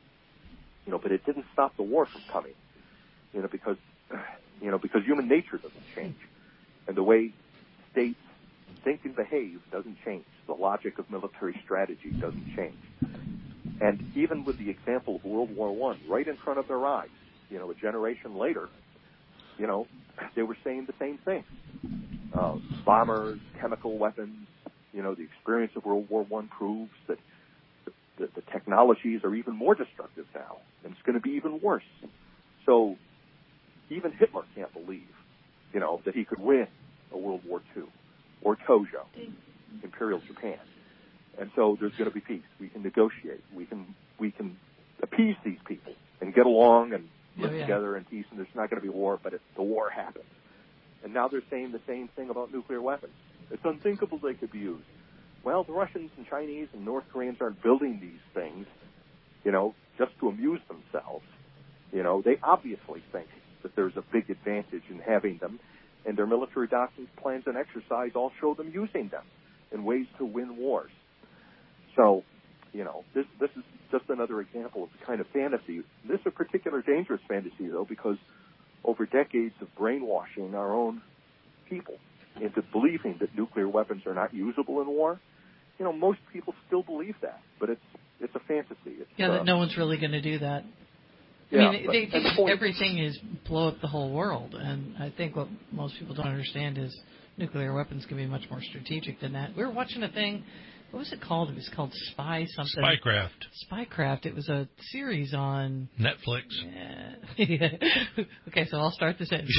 You know, but it didn't stop the war from coming. You know, because, you know, because human nature doesn't change. And the way states think and behave doesn't change. The logic of military strategy doesn't change. And even with the example of World War One right in front of their eyes, you know, a generation later, you know, they were saying the same thing. Uh, bombers, chemical weapons, you know, the experience of World War One proves that the, the, the technologies are even more destructive now, and it's going to be even worse. So even Hitler can't believe, you know, that he could win a World War Two or Tojo, Imperial Japan. And so there's going to be peace. We can negotiate. We can we can appease these people and get along and live oh, yeah. together in peace, and there's not going to be war, but it, the war happens. And now they're saying the same thing about nuclear weapons. It's unthinkable they could be used. Well, the Russians and Chinese and North Koreans aren't building these things, you know, just to amuse themselves. You know, they obviously think that there's a big advantage in having them, and their military doctrines, plans, and exercise all show them using them in ways to win wars. So, you know, this this is just another example of the kind of fantasy. This is a particular dangerous fantasy, though, because over decades of brainwashing our own people into believing that nuclear weapons are not usable in war, you know, most people still believe that. But it's it's a fantasy. It's, yeah, uh, that no one's really going to do that. Yeah, I mean, but, they think the point, everything is blow up the whole world, and I think what most people don't understand is nuclear weapons can be much more strategic than that. We were watching a thing. What was it called? It was called Spy something. Spycraft. Spycraft. It was a series on Netflix. Yeah. Okay, so I'll start the sentence.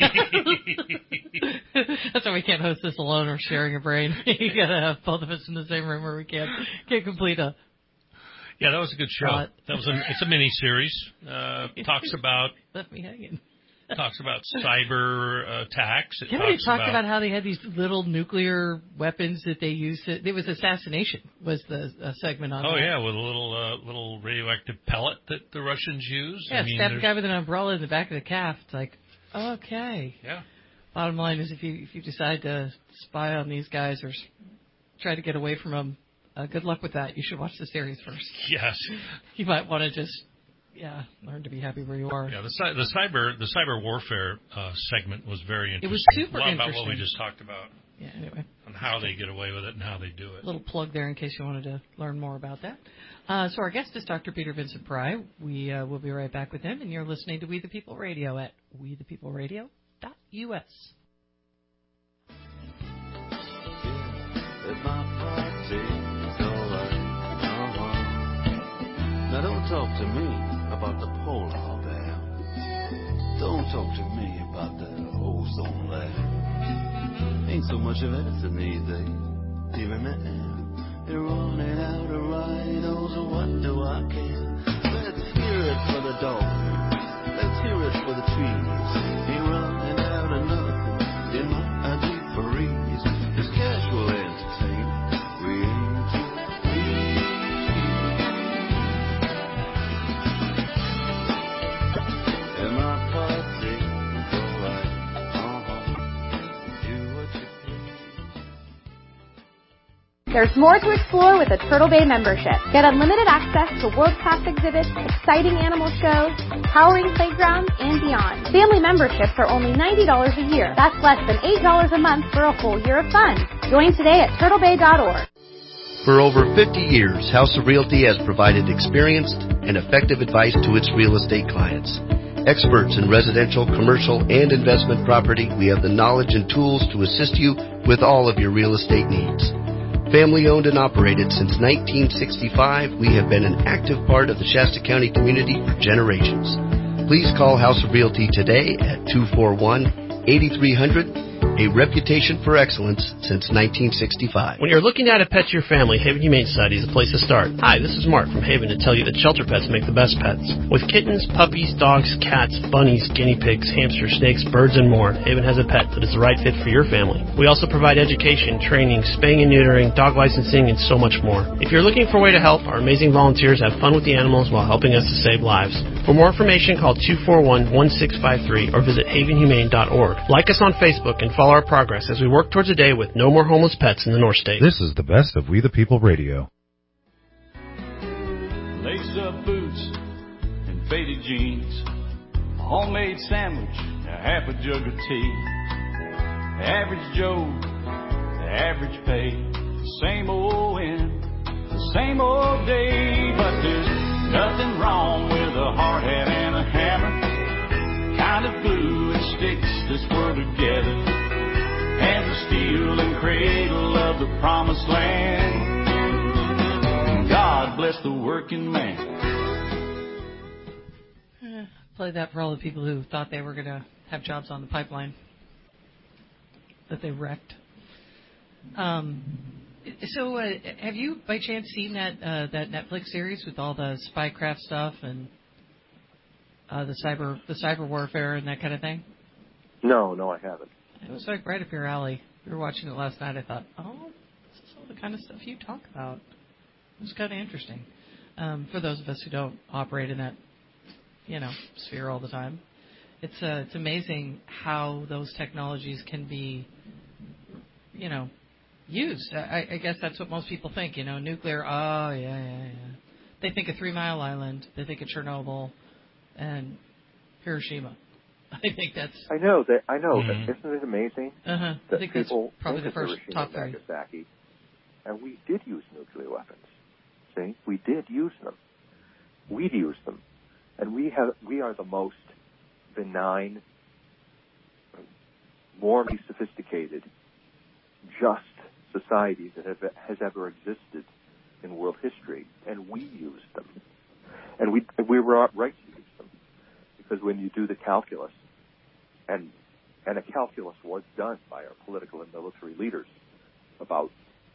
That's why we can't host this alone or sharing a brain. You gotta have both of us in the same room, or we can't can't complete a. Yeah, that was a good show. Uh, that was a it's a mini series. Uh, talks about left me hanging. talks about cyber attacks. It Yeah, they talks talked about, about how they had these little nuclear weapons that they used. To, it was assassination. Was the uh, segment on? Oh that. yeah, with a little uh, little radioactive pellet that the Russians use. Yeah, I mean, stabbed a guy with an umbrella in the back of the calf. It's like, okay. Yeah. Bottom line is, if you if you decide to spy on these guys or try to get away from them, uh, good luck with that. You should watch the series first. Yes. You might want to just. Yeah, learn to be happy where you are. Yeah, the the cyber the cyber warfare uh, segment was very interesting. It was super a lot interesting. about what we just talked about. Yeah, anyway. And how they get away with it and how they do it. A little plug there in case you wanted to learn more about that. Uh, so our guest is Doctor Peter Vincent Pry. We uh, will be right back with him, and you're listening to We the People Radio at we the people radio dot U S. Now don't talk to me about the polar bear. Don't talk to me about the ozone layer. Ain't so much of anything these days. Even the air, they're running out of rhinos. What do I care? Let's hear it for the dolphins. Let's hear it for the trees. Ain't running out of nothing in my deep freeze. It's casual entertainment. We aim to There's more to explore with a Turtle Bay membership. Get unlimited access to world-class exhibits, exciting animal shows, towering playgrounds, and beyond. Family memberships are only ninety dollars a year. That's less than eight dollars a month for a full year of fun. Join today at turtle bay dot org. For over fifty years, House of Realty has provided experienced and effective advice to its real estate clients. Experts in residential, commercial, and investment property, we have the knowledge and tools to assist you with all of your real estate needs. Family owned and operated since nineteen sixty-five, we have been an active part of the Shasta County community for generations. Please call House of Realty today at two four one, eight three zero zero, a reputation for excellence since nineteen sixty-five. When you're looking at a pet to your family, Haven Humane Society is the place to start. Hi, this is Mark from Haven to tell you that shelter pets make the best pets. With kittens, puppies, dogs, cats, bunnies, guinea pigs, hamsters, snakes, birds, and more, Haven has a pet that is the right fit for your family. We also provide education, training, spaying and neutering, dog licensing, and so much more. If you're looking for a way to help, our amazing volunteers have fun with the animals while helping us to save lives. For more information, call two four one, one six five three or visit haven humane dot org. Like us on Facebook and follow our progress as we work towards a day with no more homeless pets in the North State. This is the best of We the People Radio. Lace up boots and faded jeans, a homemade sandwich, a half a jug of tea. The average Joe, the average pay, the same old end, the same old day. But there's nothing wrong with a hard hat and a hammer, kind of glue and sticks this world together. And the steel and cradle of the promised land. And God bless the working man. Eh, play that for all the people who thought they were going to have jobs on the pipeline that they wrecked. Um, so, uh, have you by chance seen that uh, that Netflix series with all the spycraft stuff and uh, the cyber the cyber warfare and that kind of thing? No, no, I haven't. It was like right up your alley. We were watching it last night. I thought, oh, this is all the kind of stuff you talk about. It was kind of interesting. Um, for those of us who don't operate in that, you know, sphere all the time, it's uh, it's amazing how those technologies can be, you know, used. I, I guess that's what most people think. You know, nuclear. Oh yeah, yeah, yeah. They think of Three Mile Island. They think of Chernobyl, and Hiroshima. I think that's. I know that. I know. Mm-hmm. That, isn't it amazing uh-huh. that I think people that's probably think the of first Hiroshima top three. Nagasaki, and we did use nuclear weapons. See, we did use them. We'd use them. And we have, we are the most benign, morally sophisticated, just society that have, has ever existed in world history. And we used them. And we, we were right to use them. Because when you do the calculus, and, and a calculus was done by our political and military leaders about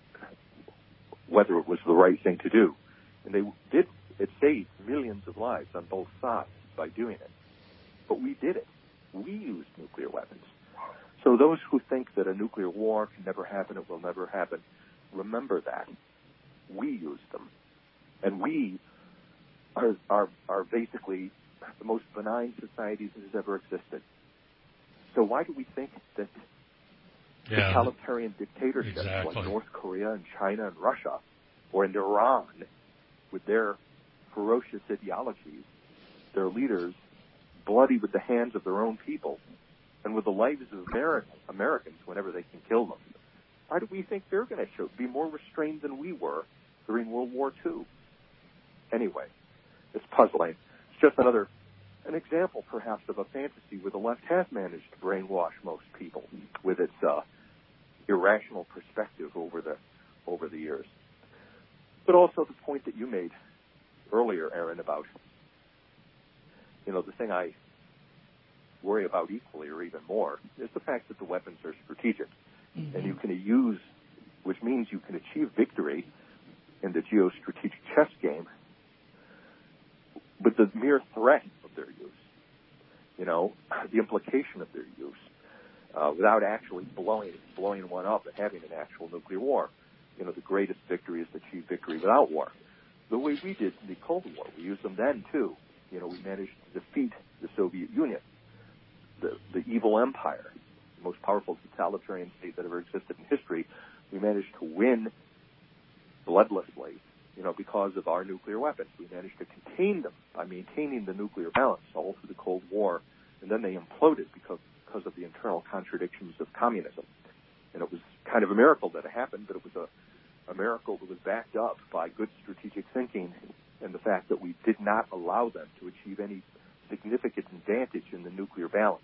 whether it was the right thing to do. And they did, it saved millions of lives on both sides by doing it. But we did it. We used nuclear weapons. So those who think that a nuclear war can never happen, it will never happen, remember that. We used them. And we are, are, are basically the most benign society that has ever existed. So why do we think that yeah, totalitarian dictatorships exactly. like North Korea and China and Russia, or in Iran, with their ferocious ideologies, their leaders bloody with the hands of their own people and with the lives of American, Americans whenever they can kill them, why do we think they're going to be more restrained than we were during World War Two? Anyway, it's puzzling. It's just another, an example perhaps of a fantasy where the left has managed to brainwash most people with its uh, irrational perspective over the over the years. But also the point that you made earlier, Aaron, about, you know, the thing I worry about equally or even more is the fact that the weapons are strategic. Mm-hmm. And you can use, which means you can achieve victory in the geostrategic chess game with the mere threat of their use, you know, the implication of their use, uh, without actually blowing blowing one up and having an actual nuclear war. You know, the greatest victory is to achieve victory without war. The way we did in the Cold War, we used them then too. You know, we managed to defeat the Soviet Union, the, the evil empire, the most powerful totalitarian state that ever existed in history. We managed to win bloodlessly, you know, because of our nuclear weapons. We managed to contain them by maintaining the nuclear balance all through the Cold War, and then they imploded because, because of the internal contradictions of communism. And it was kind of a miracle that it happened, but it was a, a miracle that was backed up by good strategic thinking and the fact that we did not allow them to achieve any significant advantage in the nuclear balance.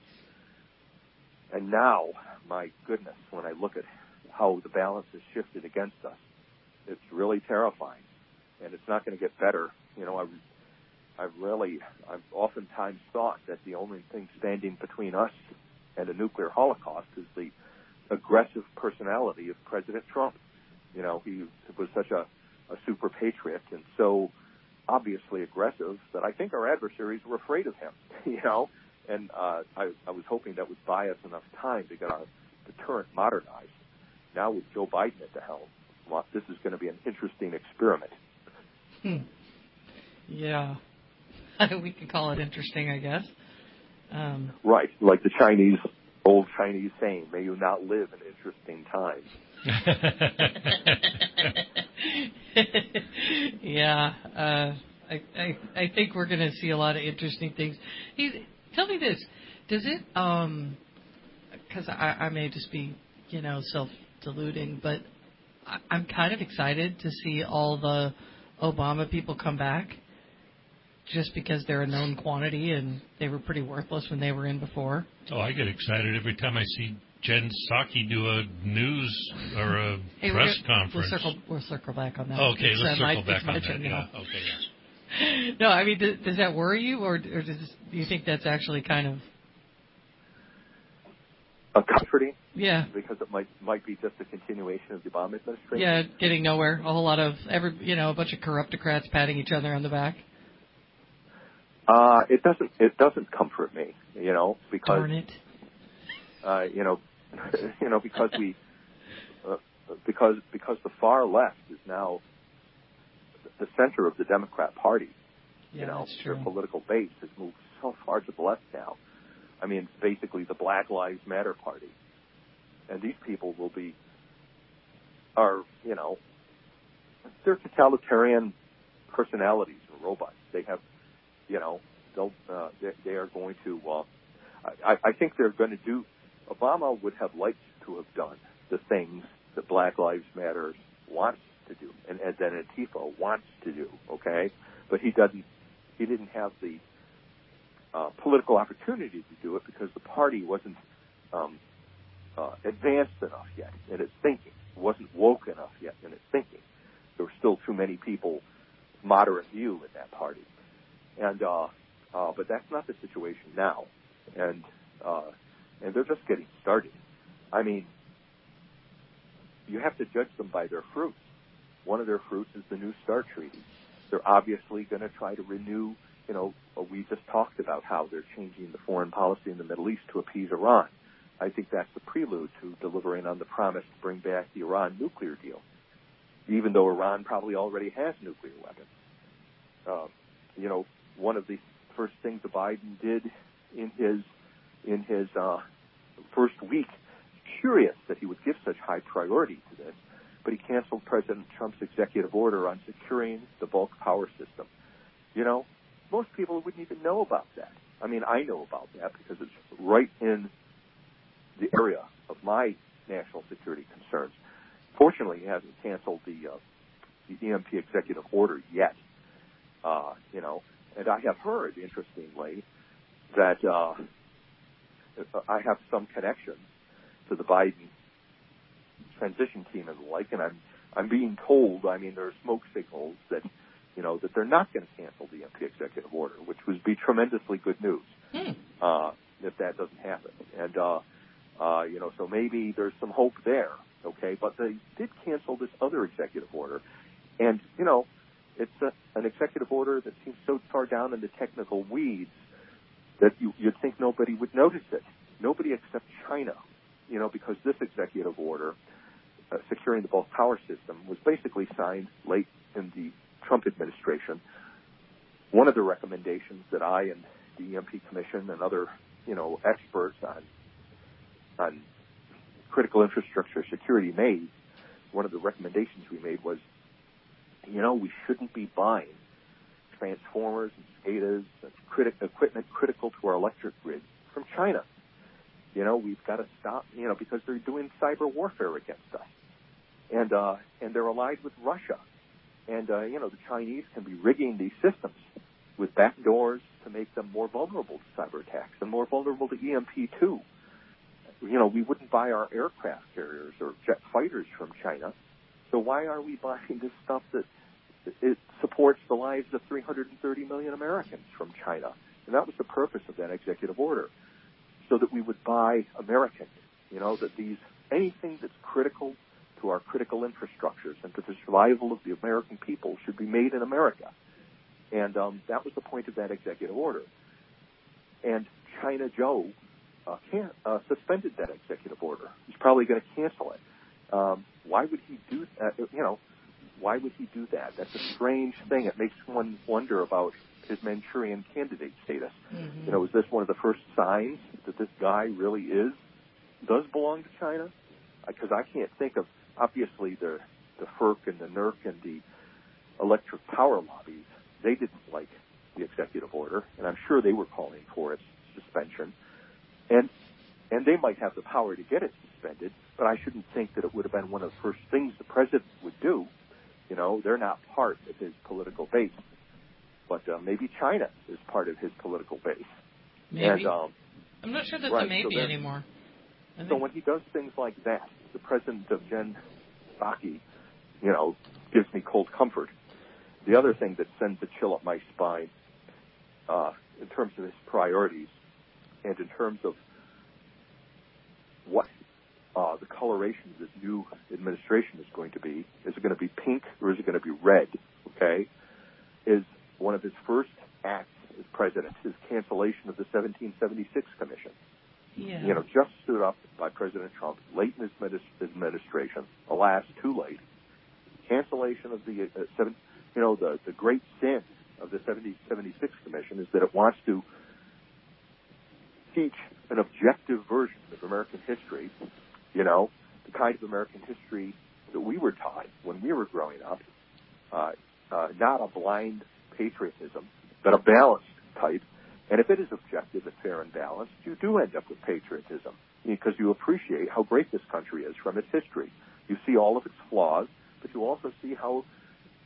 And now, my goodness, when I look at how the balance has shifted against us, it's really terrifying. And it's not going to get better. You know, I've, I've really, I've oftentimes thought that the only thing standing between us and a nuclear holocaust is the aggressive personality of President Trump. You know, he was such a, a super patriot and so obviously aggressive that I think our adversaries were afraid of him, you know, and uh, I, I was hoping that would buy us enough time to get our deterrent modernized. Now with Joe Biden at the helm, well, this is going to be an interesting experiment. Hmm. Yeah. We could call it interesting, I guess. Um, right, like the Chinese, old Chinese saying, may you not live in interesting times. yeah, uh, I, I I think we're going to see a lot of interesting things. He, tell me this, does it, um, because I, I may just be, you know, self-deluding, but I, I'm kind of excited to see all the Obama people come back just because they're a known quantity and they were pretty worthless when they were in before. Oh, I get excited every time I see Jen Psaki do a news or a hey, press gonna, conference. We'll circle, we'll circle back on that. Okay, it's, let's uh, circle my, back on that. turn, Yeah, no. okay, yeah. No, I mean, does, does that worry you, or, or does, do you think that's actually kind of a comforting? Yeah, because it might might be just a continuation of the Obama administration. Yeah, getting nowhere. A whole lot of every, you know, a bunch of corruptocrats patting each other on the back. Uh, it doesn't. It doesn't comfort me, you know, because Darn it. Uh, you know, you know, because we, uh, because because the far left is now the center of the Democrat Party. Yeah, you know, that's true. their political base has moved so far to the left now. I mean, it's basically the Black Lives Matter Party, and these people will be, are you know, they're totalitarian personalities and robots. They have. You know, they'll, uh, they, they are going to, uh, I, I think they're going to do, Obama would have liked to have done the things that Black Lives Matter wants to do and, and that Antifa wants to do, okay? But he doesn't, he didn't have the uh, political opportunity to do it because the party wasn't um, uh, advanced enough yet in its thinking. It wasn't woke enough yet in its thinking. There were still too many people moderate view in that party. And, uh, uh, but that's not the situation now. And, uh, and they're just getting started. I mean, you have to judge them by their fruits. One of their fruits is the New START treaty. They're obviously going to try to renew, you know, we just talked about how they're changing the foreign policy in the Middle East to appease Iran. I think that's the prelude to delivering on the promise to bring back the Iran nuclear deal, even though Iran probably already has nuclear weapons. Uh, you know, one of the first things that Biden did in his in his uh, first week, curious that he would give such high priority to this, but he canceled President Trump's executive order on securing the bulk power system. You know, most people wouldn't even know about that. I mean, I know about that because it's right in the area of my national security concerns. Fortunately, he hasn't canceled the uh, the E M P executive order yet. Uh, you know, and I have heard, interestingly, that uh, I have some connections to the Biden transition team and the like, and I'm I'm being told, I mean, there are smoke signals that, you know, that they're not going to cancel the E M P executive order, which would be tremendously good news hmm. uh, if that doesn't happen. And, uh, uh, you know, so maybe there's some hope there, okay? But they did cancel this other executive order, and, you know, it's a, an executive order that seems so far down in the technical weeds that you, you'd think nobody would notice it. Nobody except China, you know, because this executive order, uh, securing the bulk power system, was basically signed late in the Trump administration. One of the recommendations that I and the E M P Commission and other, you know, experts on on critical infrastructure security made, one of the recommendations we made was, you know, we shouldn't be buying transformers and SCADAs and criti- equipment critical to our electric grid from China. You know, we've got to stop, you know, because they're doing cyber warfare against us. And, uh, and they're allied with Russia. And, uh, you know, the Chinese can be rigging these systems with backdoors to make them more vulnerable to cyber attacks and more vulnerable to E M P too. You know, we wouldn't buy our aircraft carriers or jet fighters from China. So why are we buying this stuff that it supports the lives of three hundred thirty million Americans from China? And that was the purpose of that executive order, so that we would buy American, you know, that these, anything that's critical to our critical infrastructures and to the survival of the American people should be made in America. And um, that was the point of that executive order. And China Joe uh, can't, uh, suspended that executive order. He's probably going to cancel it. Um, why would he do that? You know, why would he do that? That's a strange thing. It makes one wonder about his Manchurian candidate status. Mm-hmm. You know, is this one of the first signs that this guy really is, does belong to China? Because I can't think of, obviously, the, the F E R C and the N E R C and the electric power lobbies, they didn't like the executive order, and I'm sure they were calling for its suspension. And and they might have the power to get it suspended, but I shouldn't think that it would have been one of the first things the president would do. You know, they're not part of his political base. But uh, maybe China is part of his political base. Maybe. And, um, I'm not sure that's right, a maybe so anymore. I so think... when he does things like that, the president of Gen Psaki, you know, gives me cold comfort. The other thing that sends a chill up my spine, uh, in terms of his priorities and in terms of what uh, the coloration of this new administration is going to be, is it going to be pink or is it going to be red, okay, is one of his first acts as president, his cancellation of the seventeen seventy-six Commission. Yeah. You know, just stood up by President Trump late in his administration, alas, too late. Cancellation of the uh, seven, you know, the, the great sin of the seventeen seventy-six Commission is that it wants to teach an objective version of American history, you know, the kind of American history that we were taught when we were growing up, uh, uh, not a blind patriotism, but a balanced type. And if it is objective and fair and balanced, you do end up with patriotism because you appreciate how great this country is from its history. You see all of its flaws, but you also see how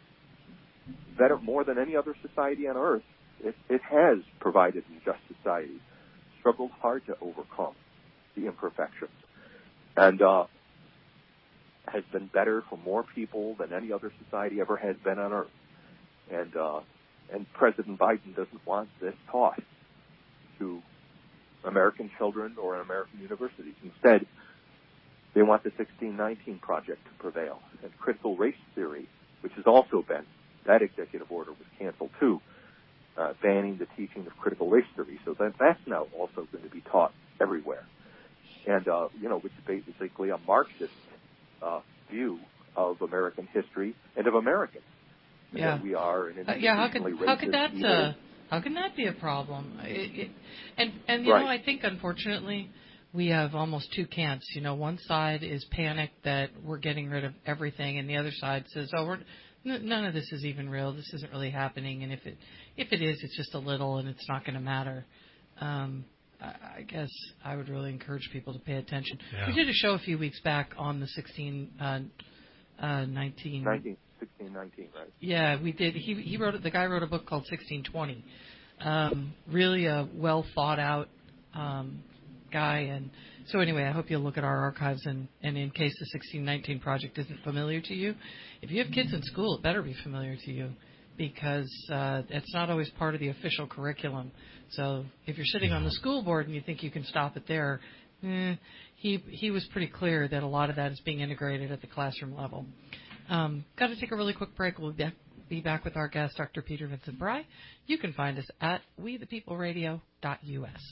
better, more than any other society on earth, it, it has provided in just society, struggled hard to overcome the imperfections, and uh, has been better for more people than any other society ever has been on earth. And uh, and President Biden doesn't want this taught to American children or in American universities. Instead, they want the sixteen nineteen Project to prevail. And critical race theory, which has also been, that executive order was canceled too, uh, banning the teaching of critical race theory. So that, that's now also going to be taught everywhere. And, uh, you know, which is basically a Marxist uh, view of American history and of Americans. And yeah. that we are an uh, yeah, how could, racist, how could that evil. uh, how can that be a problem? It, it, and and you right. know, I think unfortunately we have almost two camps. You know, one side is panicked that we're getting rid of everything, and the other side says, "Oh, we're n- none of this is even real. This isn't really happening, and if it if it is, it's just a little, and it's not going to matter." Um, I, I guess I would really encourage people to pay attention. Yeah. We did a show a few weeks back on the sixteen uh, uh, nineteen. nineteen sixteen nineteen, right? Yeah, we did. He he wrote the guy wrote a book called sixteen twenty. Um, really a well thought out um, guy, and so anyway, I hope you'll look at our archives, and, and in case the sixteen nineteen Project isn't familiar to you, if you have kids in school, it better be familiar to you, because uh, it's not always part of the official curriculum. So if you're sitting on the school board and you think you can stop it there, eh, he he was pretty clear that a lot of that is being integrated at the classroom level. Um, got to take a really quick break. We'll be, be back with our guest, Doctor Peter Vincent Bry. You can find us at we the people radio dot U S.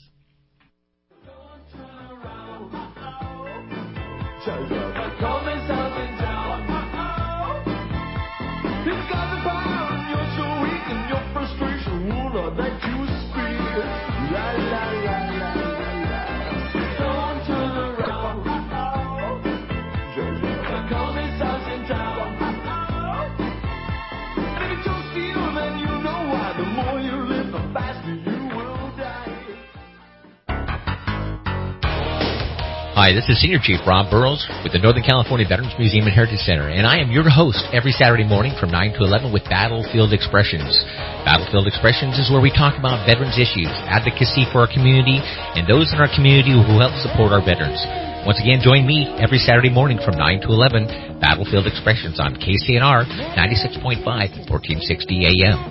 Hi, this is Senior Chief Rob Burrows with the Northern California Veterans Museum and Heritage Center, and I am your host every Saturday morning from nine to eleven with Battlefield Expressions. Battlefield Expressions is where we talk about veterans issues, advocacy for our community, and those in our community who help support our veterans. Once again, join me every Saturday morning from nine to eleven, Battlefield Expressions on K C N R ninety-six point five, fourteen sixty A M.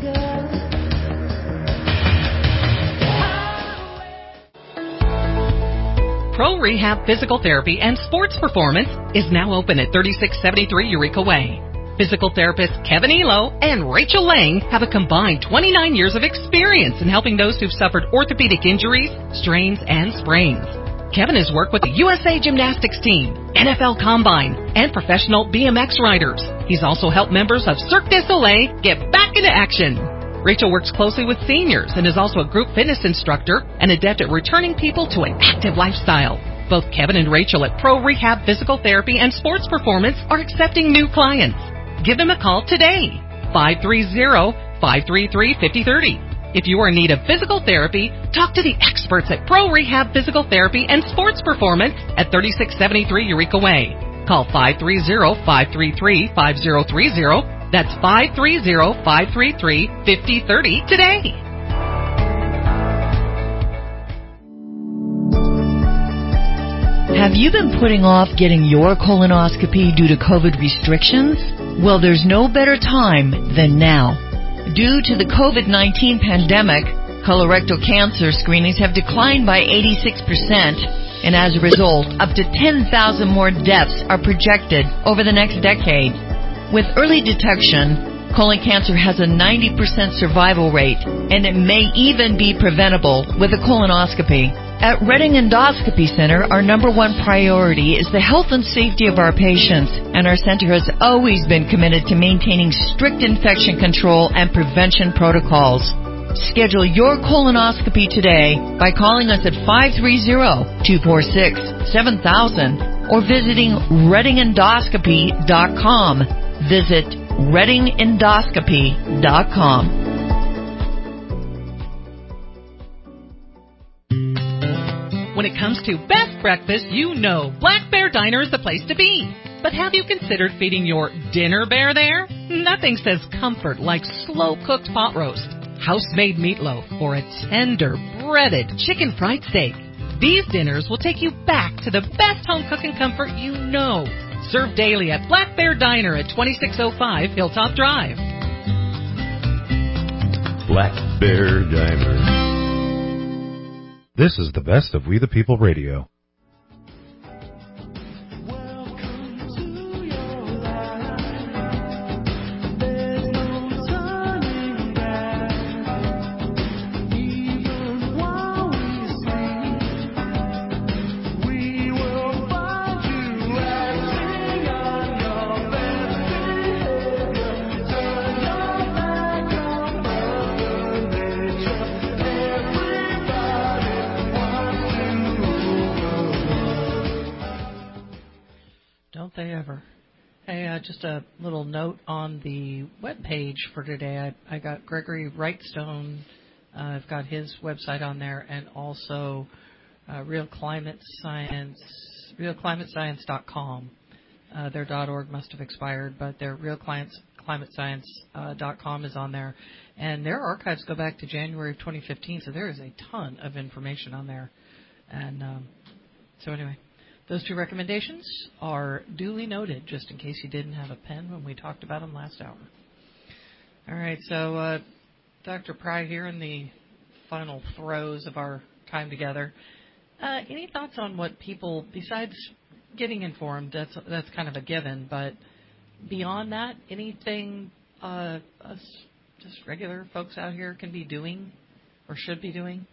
Pro Rehab Physical Therapy and Sports Performance is now open at thirty-six seventy-three Eureka Way. Physical therapists Kevin Elo and Rachel Lang have a combined twenty-nine years of experience in helping those who've suffered orthopedic injuries, strains, and sprains. Kevin has worked with the U S A Gymnastics team, N F L Combine, and professional B M X riders. He's also helped members of Cirque du Soleil get back into action. Rachel works closely with seniors and is also a group fitness instructor and adept at returning people to an active lifestyle. Both Kevin and Rachel at Pro Rehab Physical Therapy and Sports Performance are accepting new clients. Give them a call today, five three zero, five three three, five zero three zero. If you are in need of physical therapy, talk to the experts at Pro Rehab Physical Therapy and Sports Performance at thirty-six seventy-three Eureka Way. Call five three zero, five three three, five zero three zero. That's five three zero, five three three, five zero three zero today. Have you been putting off getting your colonoscopy due to COVID restrictions? Well, there's no better time than now. Due to the COVID nineteen pandemic, colorectal cancer screenings have declined by eighty-six percent, and as a result, up to ten thousand more deaths are projected over the next decade. With early detection, colon cancer has a ninety percent survival rate, and it may even be preventable with a colonoscopy. At Redding Endoscopy Center, our number one priority is the health and safety of our patients, and our center has always been committed to maintaining strict infection control and prevention protocols. Schedule your colonoscopy today by calling us at five three zero, two four six, seven thousand or visiting redding endoscopy dot com. Visit redding endoscopy dot com. When it comes to best breakfast, you know Black Bear Diner is the place to be. But have you considered feeding your dinner bear there? Nothing says comfort like slow-cooked pot roast, house-made meatloaf, or a tender, breaded chicken fried steak. These dinners will take you back to the best home cooking comfort you know. Served daily at Black Bear Diner at twenty-six oh five Hilltop Drive. Black Bear Diner. This is the best of We the People Radio. They ever. Hey, uh, just a little note on the web page for today. I, I got Gregory Wrightstone. Uh, I've got his website on there, and also uh, Real Climate Science, real climate science dot com. Uh, their .org must have expired, but their real climate science dot com is on there, and their archives go back to January of twenty fifteen. So there is a ton of information on there, and um, so anyway. Those two recommendations are duly noted, just in case you didn't have a pen when we talked about them last hour. All right, so uh, Doctor Pry, here in the final throes of our time together, uh, any thoughts on what people, besides getting informed, that's that's kind of a given, but beyond that, anything uh, us just regular folks out here can be doing or should be doing?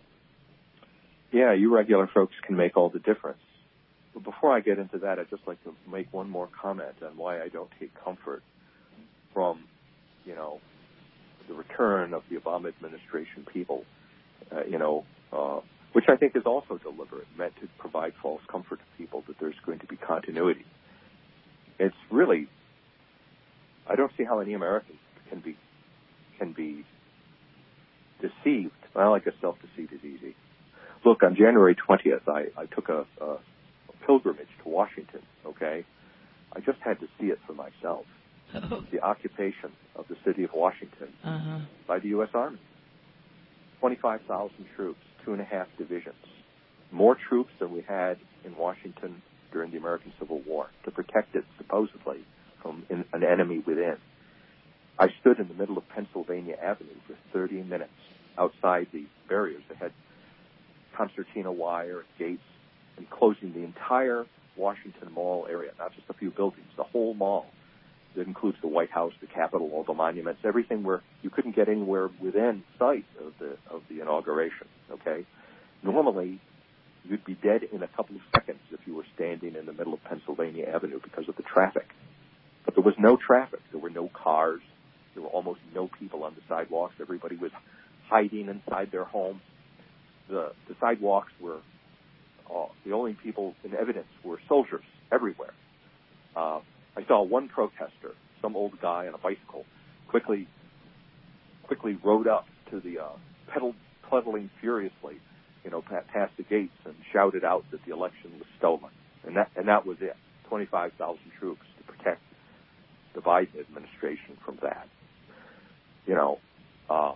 Yeah, you regular folks can make all the difference. But before I get into that, I'd just like to make one more comment on why I don't take comfort from, you know, the return of the Obama administration people, uh, you know, uh, which I think is also deliberate, meant to provide false comfort to people that there's going to be continuity. It's really, I don't see how any American can be can be deceived. Well, I guess self-deceit is easy. Look, on January twentieth, I, I took a, a pilgrimage to Washington, okay? I just had to see it for myself. Oh. The occupation of the city of Washington uh-huh. by the U S Army. twenty-five thousand troops, two and a half divisions. More troops than we had in Washington during the American Civil War to protect it, supposedly, from in, an enemy within. I stood in the middle of Pennsylvania Avenue for thirty minutes outside the barriers that had concertina wire and gates, and closing the entire Washington Mall area, not just a few buildings, the whole mall. That includes the White House, the Capitol, all the monuments, everything where you couldn't get anywhere within sight of the of the inauguration, okay? Normally, you'd be dead in a couple of seconds if you were standing in the middle of Pennsylvania Avenue because of the traffic. But there was no traffic. There were no cars. There were almost no people on the sidewalks. Everybody was hiding inside their homes. The, the sidewalks were Uh, the only people in evidence were soldiers everywhere. Uh, I saw one protester, some old guy on a bicycle, quickly quickly rode up to the uh, pedal, pedaling furiously, you know, past the gates and shouted out that the election was stolen. And that and that was it. twenty-five thousand troops to protect the Biden administration from that. You know, uh,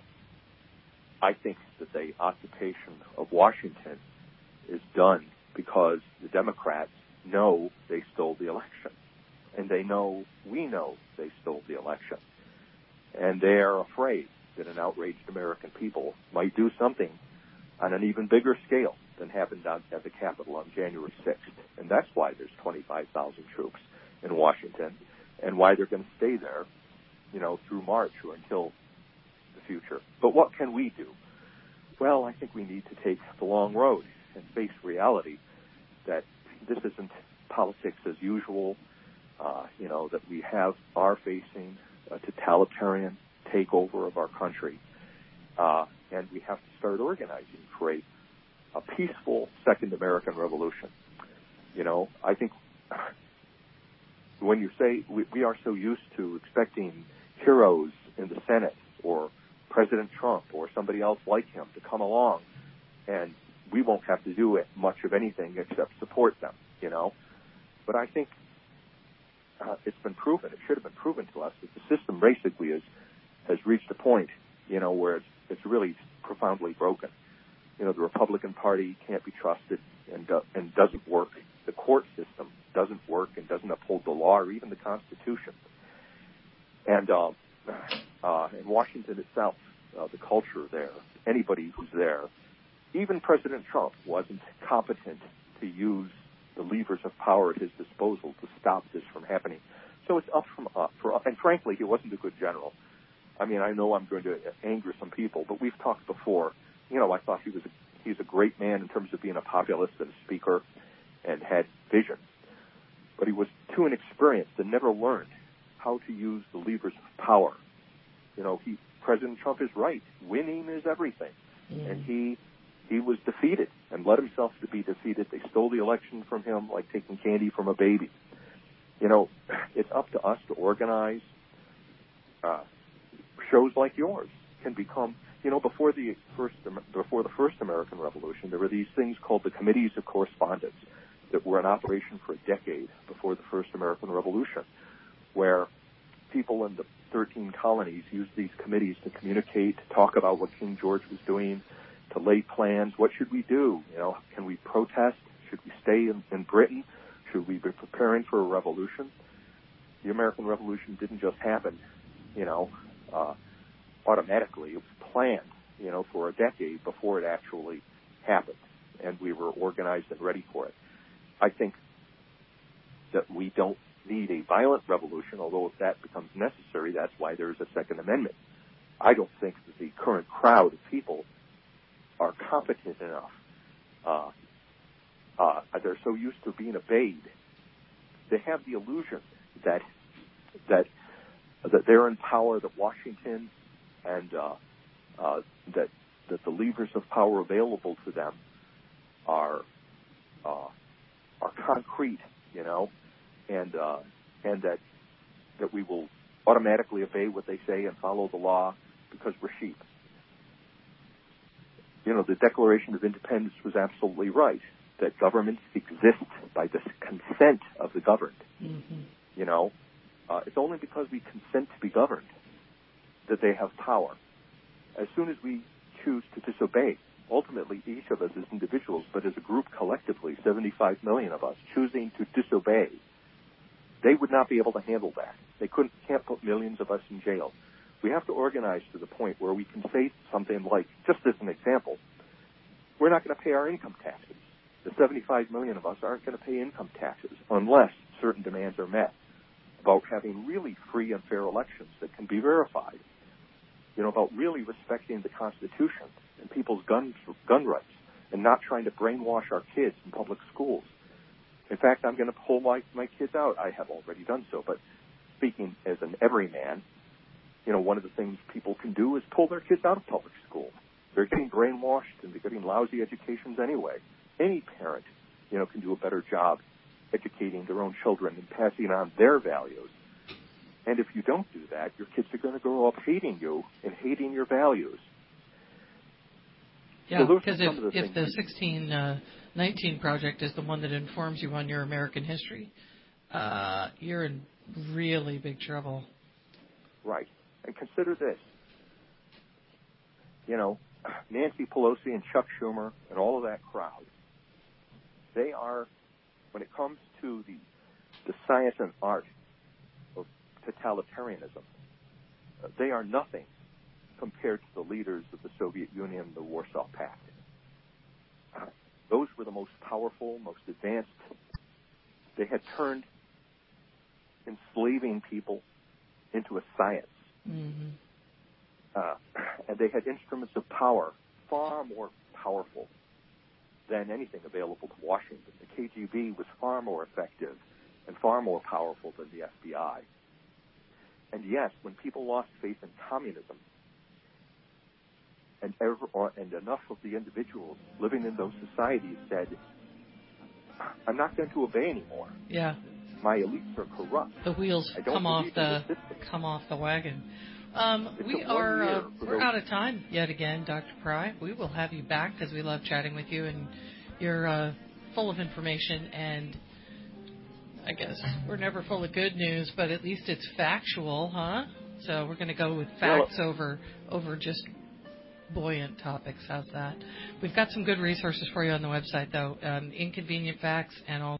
I think that the occupation of Washington is done because the Democrats know they stole the election. And they know, we know they stole the election. And they are afraid that an outraged American people might do something on an even bigger scale than happened at the Capitol on January sixth. And that's why there's twenty-five thousand troops in Washington and why they're going to stay there, you know, through March or until the future. But what can we do? Well, I think we need to take the long road and face reality that this isn't politics as usual, uh, you know, that we have are facing a totalitarian takeover of our country, uh, and we have to start organizing for a, a peaceful Second American Revolution. You know, I think when you say we, we are so used to expecting heroes in the Senate or President Trump or somebody else like him to come along, and we won't have to do it much of anything except support them, you know. But I think uh, it's been proven, it should have been proven to us that the system basically is, has reached a point, you know, where it's, it's really profoundly broken. You know, the Republican Party can't be trusted and, do, and doesn't work. The court system doesn't work and doesn't uphold the law or even the Constitution. And uh, uh, in Washington itself, uh, the culture there, anybody who's there, even President Trump wasn't competent to use the levers of power at his disposal to stop this from happening. So it's up from up. For, and frankly, he wasn't a good general. I mean, I know I'm going to anger some people, but we've talked before. You know, I thought he was a, he's a great man in terms of being a populist and a speaker and had vision. But he was too inexperienced and never learned how to use the levers of power. You know, he President Trump is right. Winning is everything. Mm. And he he was defeated and let himself to be defeated. They stole the election from him like taking candy from a baby. You know, it's up to us to organize. Uh, shows like yours can become, you know, before the first before the first American Revolution, there were these things called the Committees of Correspondence that were in operation for a decade before the first American Revolution, where people in the thirteen colonies used these committees to communicate, to talk about what King George was doing, to lay plans. What should we do? You know, can we protest? Should we stay in, in Britain? Should we be preparing for a revolution? The American Revolution didn't just happen, you know, uh, automatically. It was planned, you know, for a decade before it actually happened, and we were organized and ready for it. I think that we don't need a violent revolution, although if that becomes necessary, that's why there's a Second Amendment. I don't think that the current crowd of people are competent enough. Uh, uh, they're so used to being obeyed. They have the illusion that that that they're in power, that Washington and uh, uh, that that the levers of power available to them are uh, are concrete, you know, and uh, and that that we will automatically obey what they say and follow the law because we're sheep. You know, the Declaration of Independence was absolutely right, that governments exist by the consent of the governed. Mm-hmm. You know, uh, it's only because we consent to be governed that they have power. As soon as we choose to disobey, ultimately each of us as individuals, but as a group collectively, seventy-five million of us, choosing to disobey, they would not be able to handle that. They couldn't, can't put millions of us in jail. We have to organize to the point where we can say something like, just as an example, we're not going to pay our income taxes. The seventy-five million of us aren't going to pay income taxes unless certain demands are met about having really free and fair elections that can be verified, you know, about really respecting the Constitution and people's gun, gun rights and not trying to brainwash our kids in public schools. In fact, I'm going to pull my, my kids out. I have already done so, but speaking as an everyman, you know, one of the things people can do is pull their kids out of public school. They're getting brainwashed and they're getting lousy educations anyway. Any parent, you know, can do a better job educating their own children and passing on their values. And if you don't do that, your kids are going to grow up hating you and hating your values. Yeah, because so if, if the sixteen nineteen project is the one that informs you on your American history, uh, you're in really big trouble. Right. And consider this. You know, Nancy Pelosi and Chuck Schumer and all of that crowd, they are, when it comes to the, the science and art of totalitarianism, uh, they are nothing compared to the leaders of the Soviet Union and the Warsaw Pact. Uh, those were the most powerful, most advanced. They had turned enslaving people into a science. Mm-hmm. Uh, and they had instruments of power far more powerful than anything available to Washington. The K G B was far more effective and far more powerful than the F B I. And yes, when people lost faith in communism, and, ever, or, and enough of the individuals living in those societies said, I'm not going to obey anymore. Yeah. My elites are corrupt. The wheels come off the come off the wagon. Um, we are uh, we're out of time yet again, Doctor Pry. We will have you back because we love chatting with you, and you're uh, full of information. And I guess we're never full of good news, but at least it's factual, huh? So we're going to go with facts well, over over just buoyant topics. How's that? We've got some good resources for you on the website, though. Um, inconvenient facts and all.